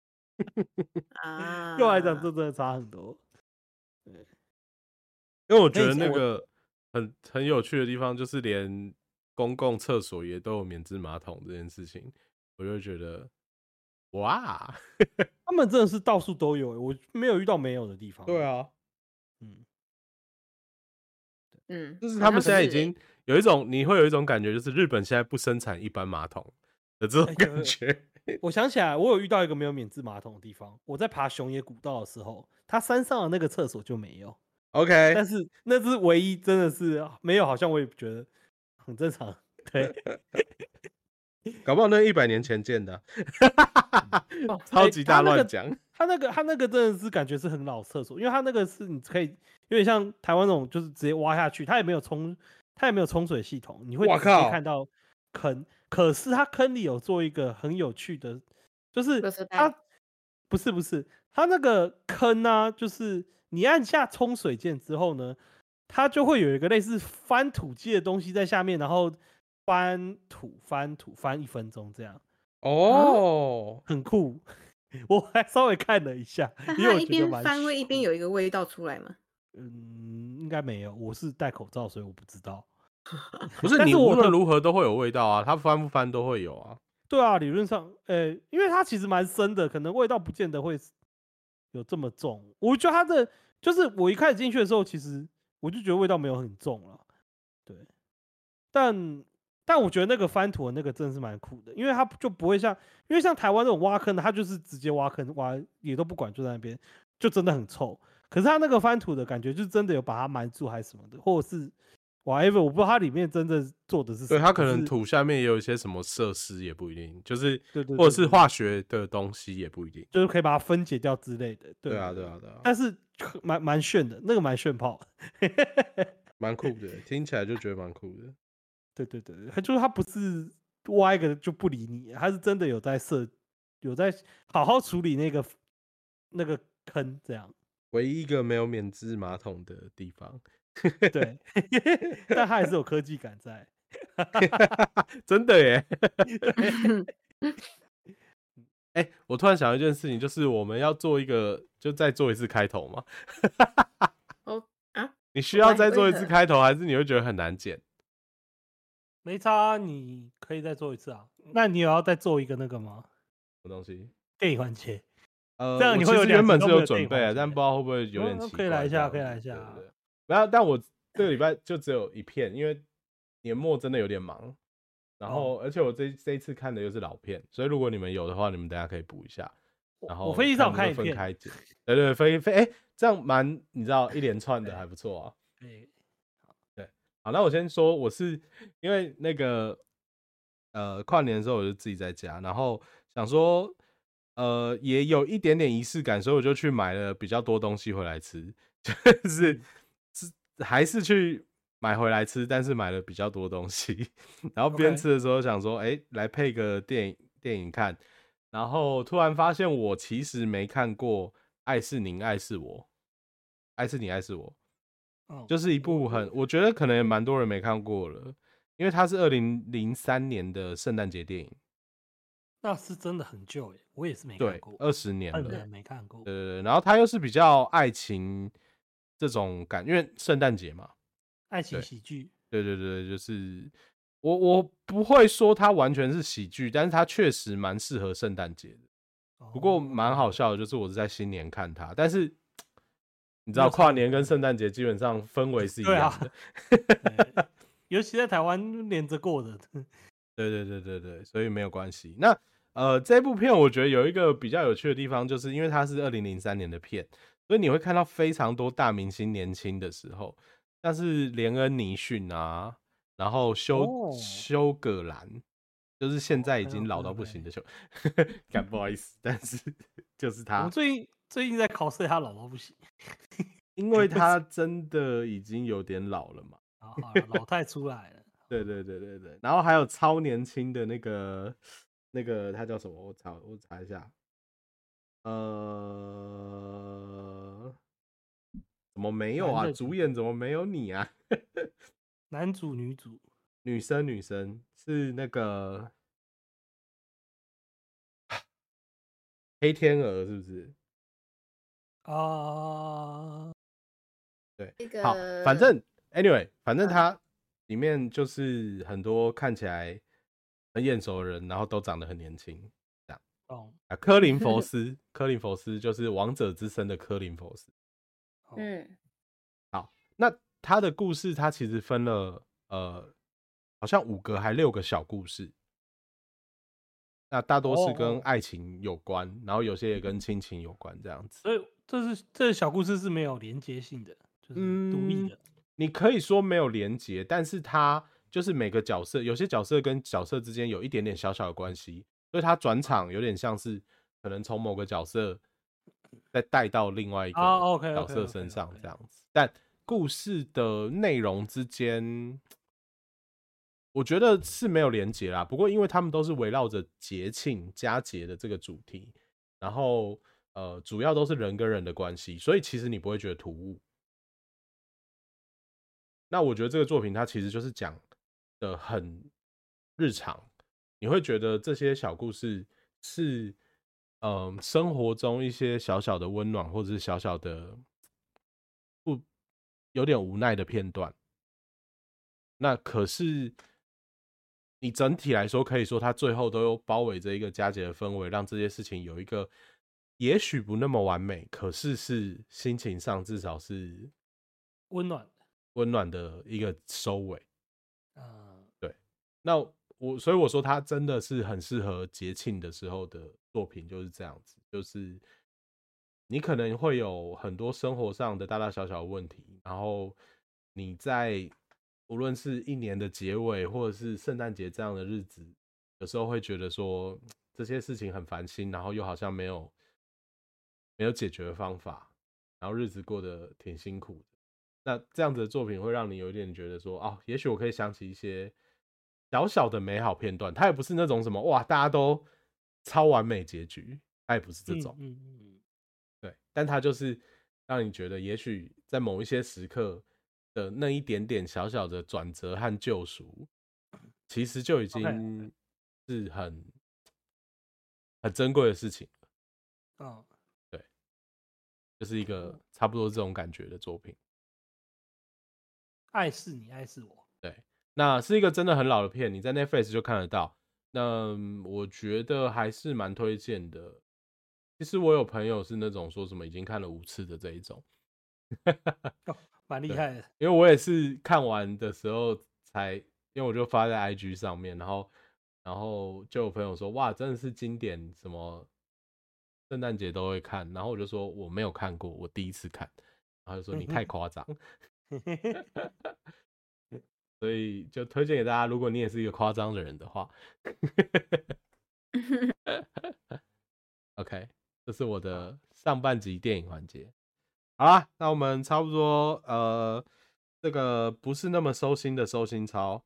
啊， 对我来讲，这真的差很多。对， 因为我觉得那个很很有趣的地方，就是连公共厕所也都有免治马桶这件事情，我就觉得。哇， 他们真的是到处都有，我没有遇到没有的地方。 对啊， 嗯嗯， 就是他们现在已经有一种，你会有一种感觉，就是日本现在不生产一般马桶的这种感觉。 欸、我想起来，我有遇到一个没有免治马桶的地方，我在爬熊野古道的时候，它山上的那个厕所就没有。 OK， 但是那是唯一，真的是没有，好像我也觉得很正常。对。 搞不好那一百年前建的、啊哦，超级大乱讲。 他那个他那个真的是感觉是很老厕所，因为他那个是你可以有点像台湾那种，就是直接挖下去，他也没有冲，他也没有冲水系统，你会直接看到坑。可是他坑里有做一个很有趣的，就是他不是不是他那个坑呢、啊，就是你按下冲水键之后呢，它就会有一个类似翻土机的东西在下面，然后。翻土翻土翻一分钟这样哦， 很酷。我还稍微看了一下，因为我一边翻会一边有一个味道出来吗？ 嗯，应该没有。我是戴口罩，所以我不知道。 不是，你无论如何都会有味道啊，它翻不翻都会有啊。 对啊，理论上，呃、欸，因为它其实蛮深的，可能味道不见得会有这么重。我觉得它的就是我一开始进去的时候，其实我就觉得味道没有很重了，对，但。但我觉得那个翻土的那个真的是蛮酷的，因为它就不会像，因为像台湾那种挖坑的，它就是直接挖坑挖，也都不管，就在那边，就真的很臭。可是它那个翻土的感觉，就真的有把它埋住还是什么的，或者是 whatever， 我不知道它里面真正做的是什么。 对，它可能土下面也有一些什么设施，也不一定，就是对对， 或者是化学的东西也不一定， 就是可以把它分解掉之类的。 对啊，对啊，对啊。 但是蛮蛮炫的，那个蛮炫炮， 蛮酷的，听起来就觉得蛮酷的。 对对对，他就是他不是挖一个就不理你，他是真的有在设，有在好好处理那个那个坑，这样。 唯一一个没有免治马桶的地方， 对，但他还是有科技感在， 真的耶。哎、欸，我突然想到一件事情，就是我们要做一个，就再做一次开头嘛。 哦啊， 你需要再做一次开头，还是你会觉得很难剪？ 没差，你可以再做一次啊。那你有要再做一个那个吗？ 什么东西？ 电影环节。 呃， 这样你会有原本是有准备，但不知道会不会有点奇怪。 可以来一下，可以来一下。 对对。然后，但我这个礼拜就只有一片，因为年末真的有点忙。然后，而且我这这一次看的又是老片，所以如果你们有的话，你们等下可以补一下。然后我飞机上看一分开剪。对对，飞飞，哎，这样蛮你知道一连串的还不错啊。 对。 好，那我先说，我是因为那个呃跨年的时候我就自己在家，然后想说呃也有一点点仪式感，所以我就去买了比较多东西回来吃，就是是还是去买回来吃，但是买了比较多东西，然后边吃的时候想说，哎、欸，来配个电影电影看，然后突然发现我其实没看过《爱是您爱是我》，爱是你爱是我。就是一部很，我觉得可能也蛮多人没看过了，因为它是二零零三年的圣诞节电影。 那是真的很旧哎，我也是没看过， 二十年了， 嗯，没看过。 对对对，然后它又是比较爱情这种感，因为圣诞节嘛， 爱情喜剧。 对对对，就是我我不会说它完全是喜剧，但是它确实蛮适合圣诞节的。不过蛮好笑的，就是我是在新年看它，但是你知道跨年跟圣诞节基本上氛围是一样的， 啊、尤其在台湾连着过的。 对对对对对，所以没有关系。那呃，这部片我觉得有一个比较有趣的地方，就是因为它是二零零三年的片，所以你会看到非常多大明星年轻的时候，像是连恩·尼逊啊，然后休、哦、休葛兰，就是现在已经老到不行的休，感、哦、不好意思，但是就是他。 我最近最近在考试，他老到不行， 因为他真的已经有点老了嘛。 好好了，老太出来了。 对对对对对，然后还有超年轻的那个那个他叫什么？我查我查一下，呃，怎么没有啊？主演怎么没有你啊？ 男主女主， 女生女生是那个黑天鹅是不是？ 啊、呃， 对，好，反正 anyway， 反正他里面就是很多看起来很眼熟的人，然后都长得很年轻，这样。哦，啊，科林佛斯，科林佛斯就是王者之声的科林佛斯。 嗯， 好，那他的故事他其实分了呃，好像五个还六个小故事。那大多是跟爱情有关， oh, oh. 然后有些也跟亲情有关，这样子。 所以这是这小故事是没有连结性的，就是独立的、嗯。 你可以说没有连结，但是它就是每个角色，有些角色跟角色之间有一点点小小的关系，所以它转场有点像是可能从某个角色再带到另外一个角色身上这样子。但故事的内容之间，我觉得是没有连结啦，不过因为他们都是围绕着节庆佳节的这个主题，然后呃，主要都是人跟人的关系，所以其实你不会觉得突兀。那我觉得这个作品它其实就是讲的很日常，你会觉得这些小故事是嗯、呃、生活中一些小小的温暖，或者是小小的不有点无奈的片段。那可是。你整体来说，可以说它最后都有包围着一个佳节的氛围，让这些事情有一个也许不那么完美，可是是心情上至少是温暖、 温暖的一个收尾。嗯，对。那我所以我说，它真的是很适合节庆的时候的作品，就是这样子。就是你可能会有很多生活上的大大小小的问题，然后你在。无论是一年的结尾，或者是圣诞节这样的日子，有时候会觉得说这些事情很烦心，然后又好像没有没有解决的方法，然后日子过得挺辛苦的。那这样子的作品会让你有一点觉得说，哦，也许我可以想起一些小小的美好片段。它也不是那种什么哇，大家都超完美结局，它也不是这种。嗯嗯嗯，对，但它就是让你觉得，也许在某一些时刻。的那一点点小小的转折和救赎，其实就已经是很很珍贵的事情了。嗯，对，就是一个差不多这种感觉的作品。 爱是你，爱是我。 对，那是一个真的很老的片，你在 Netflix 就看得到。那我觉得还是蛮推荐的。其实我有朋友是那种说什么已经看了五次的这一种。 哦，蛮厉害的。 因为我也是看完的时候才，因为我就发在 I G 上面，然后然后就有朋友说，哇，真的是经典，什么圣诞节都会看，然后我就说我没有看过，我第一次看，然后就说你太夸张，所以就推荐给大家，如果你也是一个夸张的人的话，OK， 这是我的上半集电影环节。好啦，那我们差不多呃，这个不是那么收心的收心操，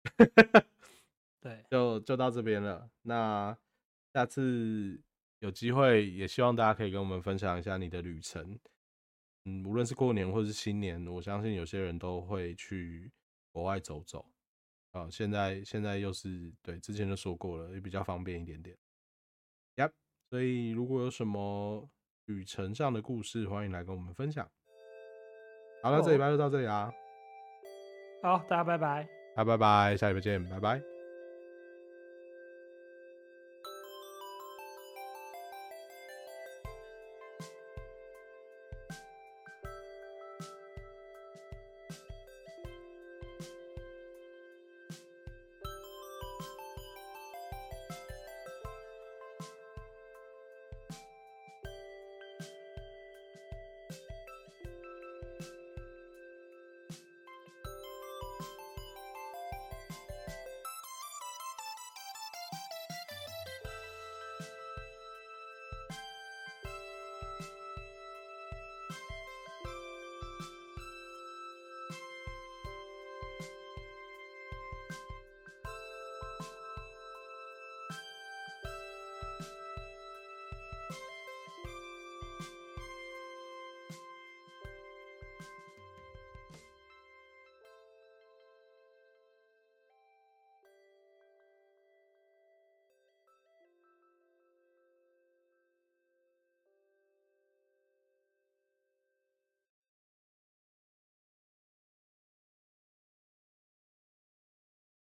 对， 就就到这边了。那下次有机会，也希望大家可以跟我们分享一下你的旅程。嗯，无论是过年或是新年，我相信有些人都会去国外走走。啊，现在现在又是对之前就说过了，也比较方便一点点。 Yep， 所以如果有什么旅程上的故事，欢迎来跟我们分享。好了，这礼拜就到这里啦。 好，大家拜拜。 大家拜拜，下礼拜见，拜拜。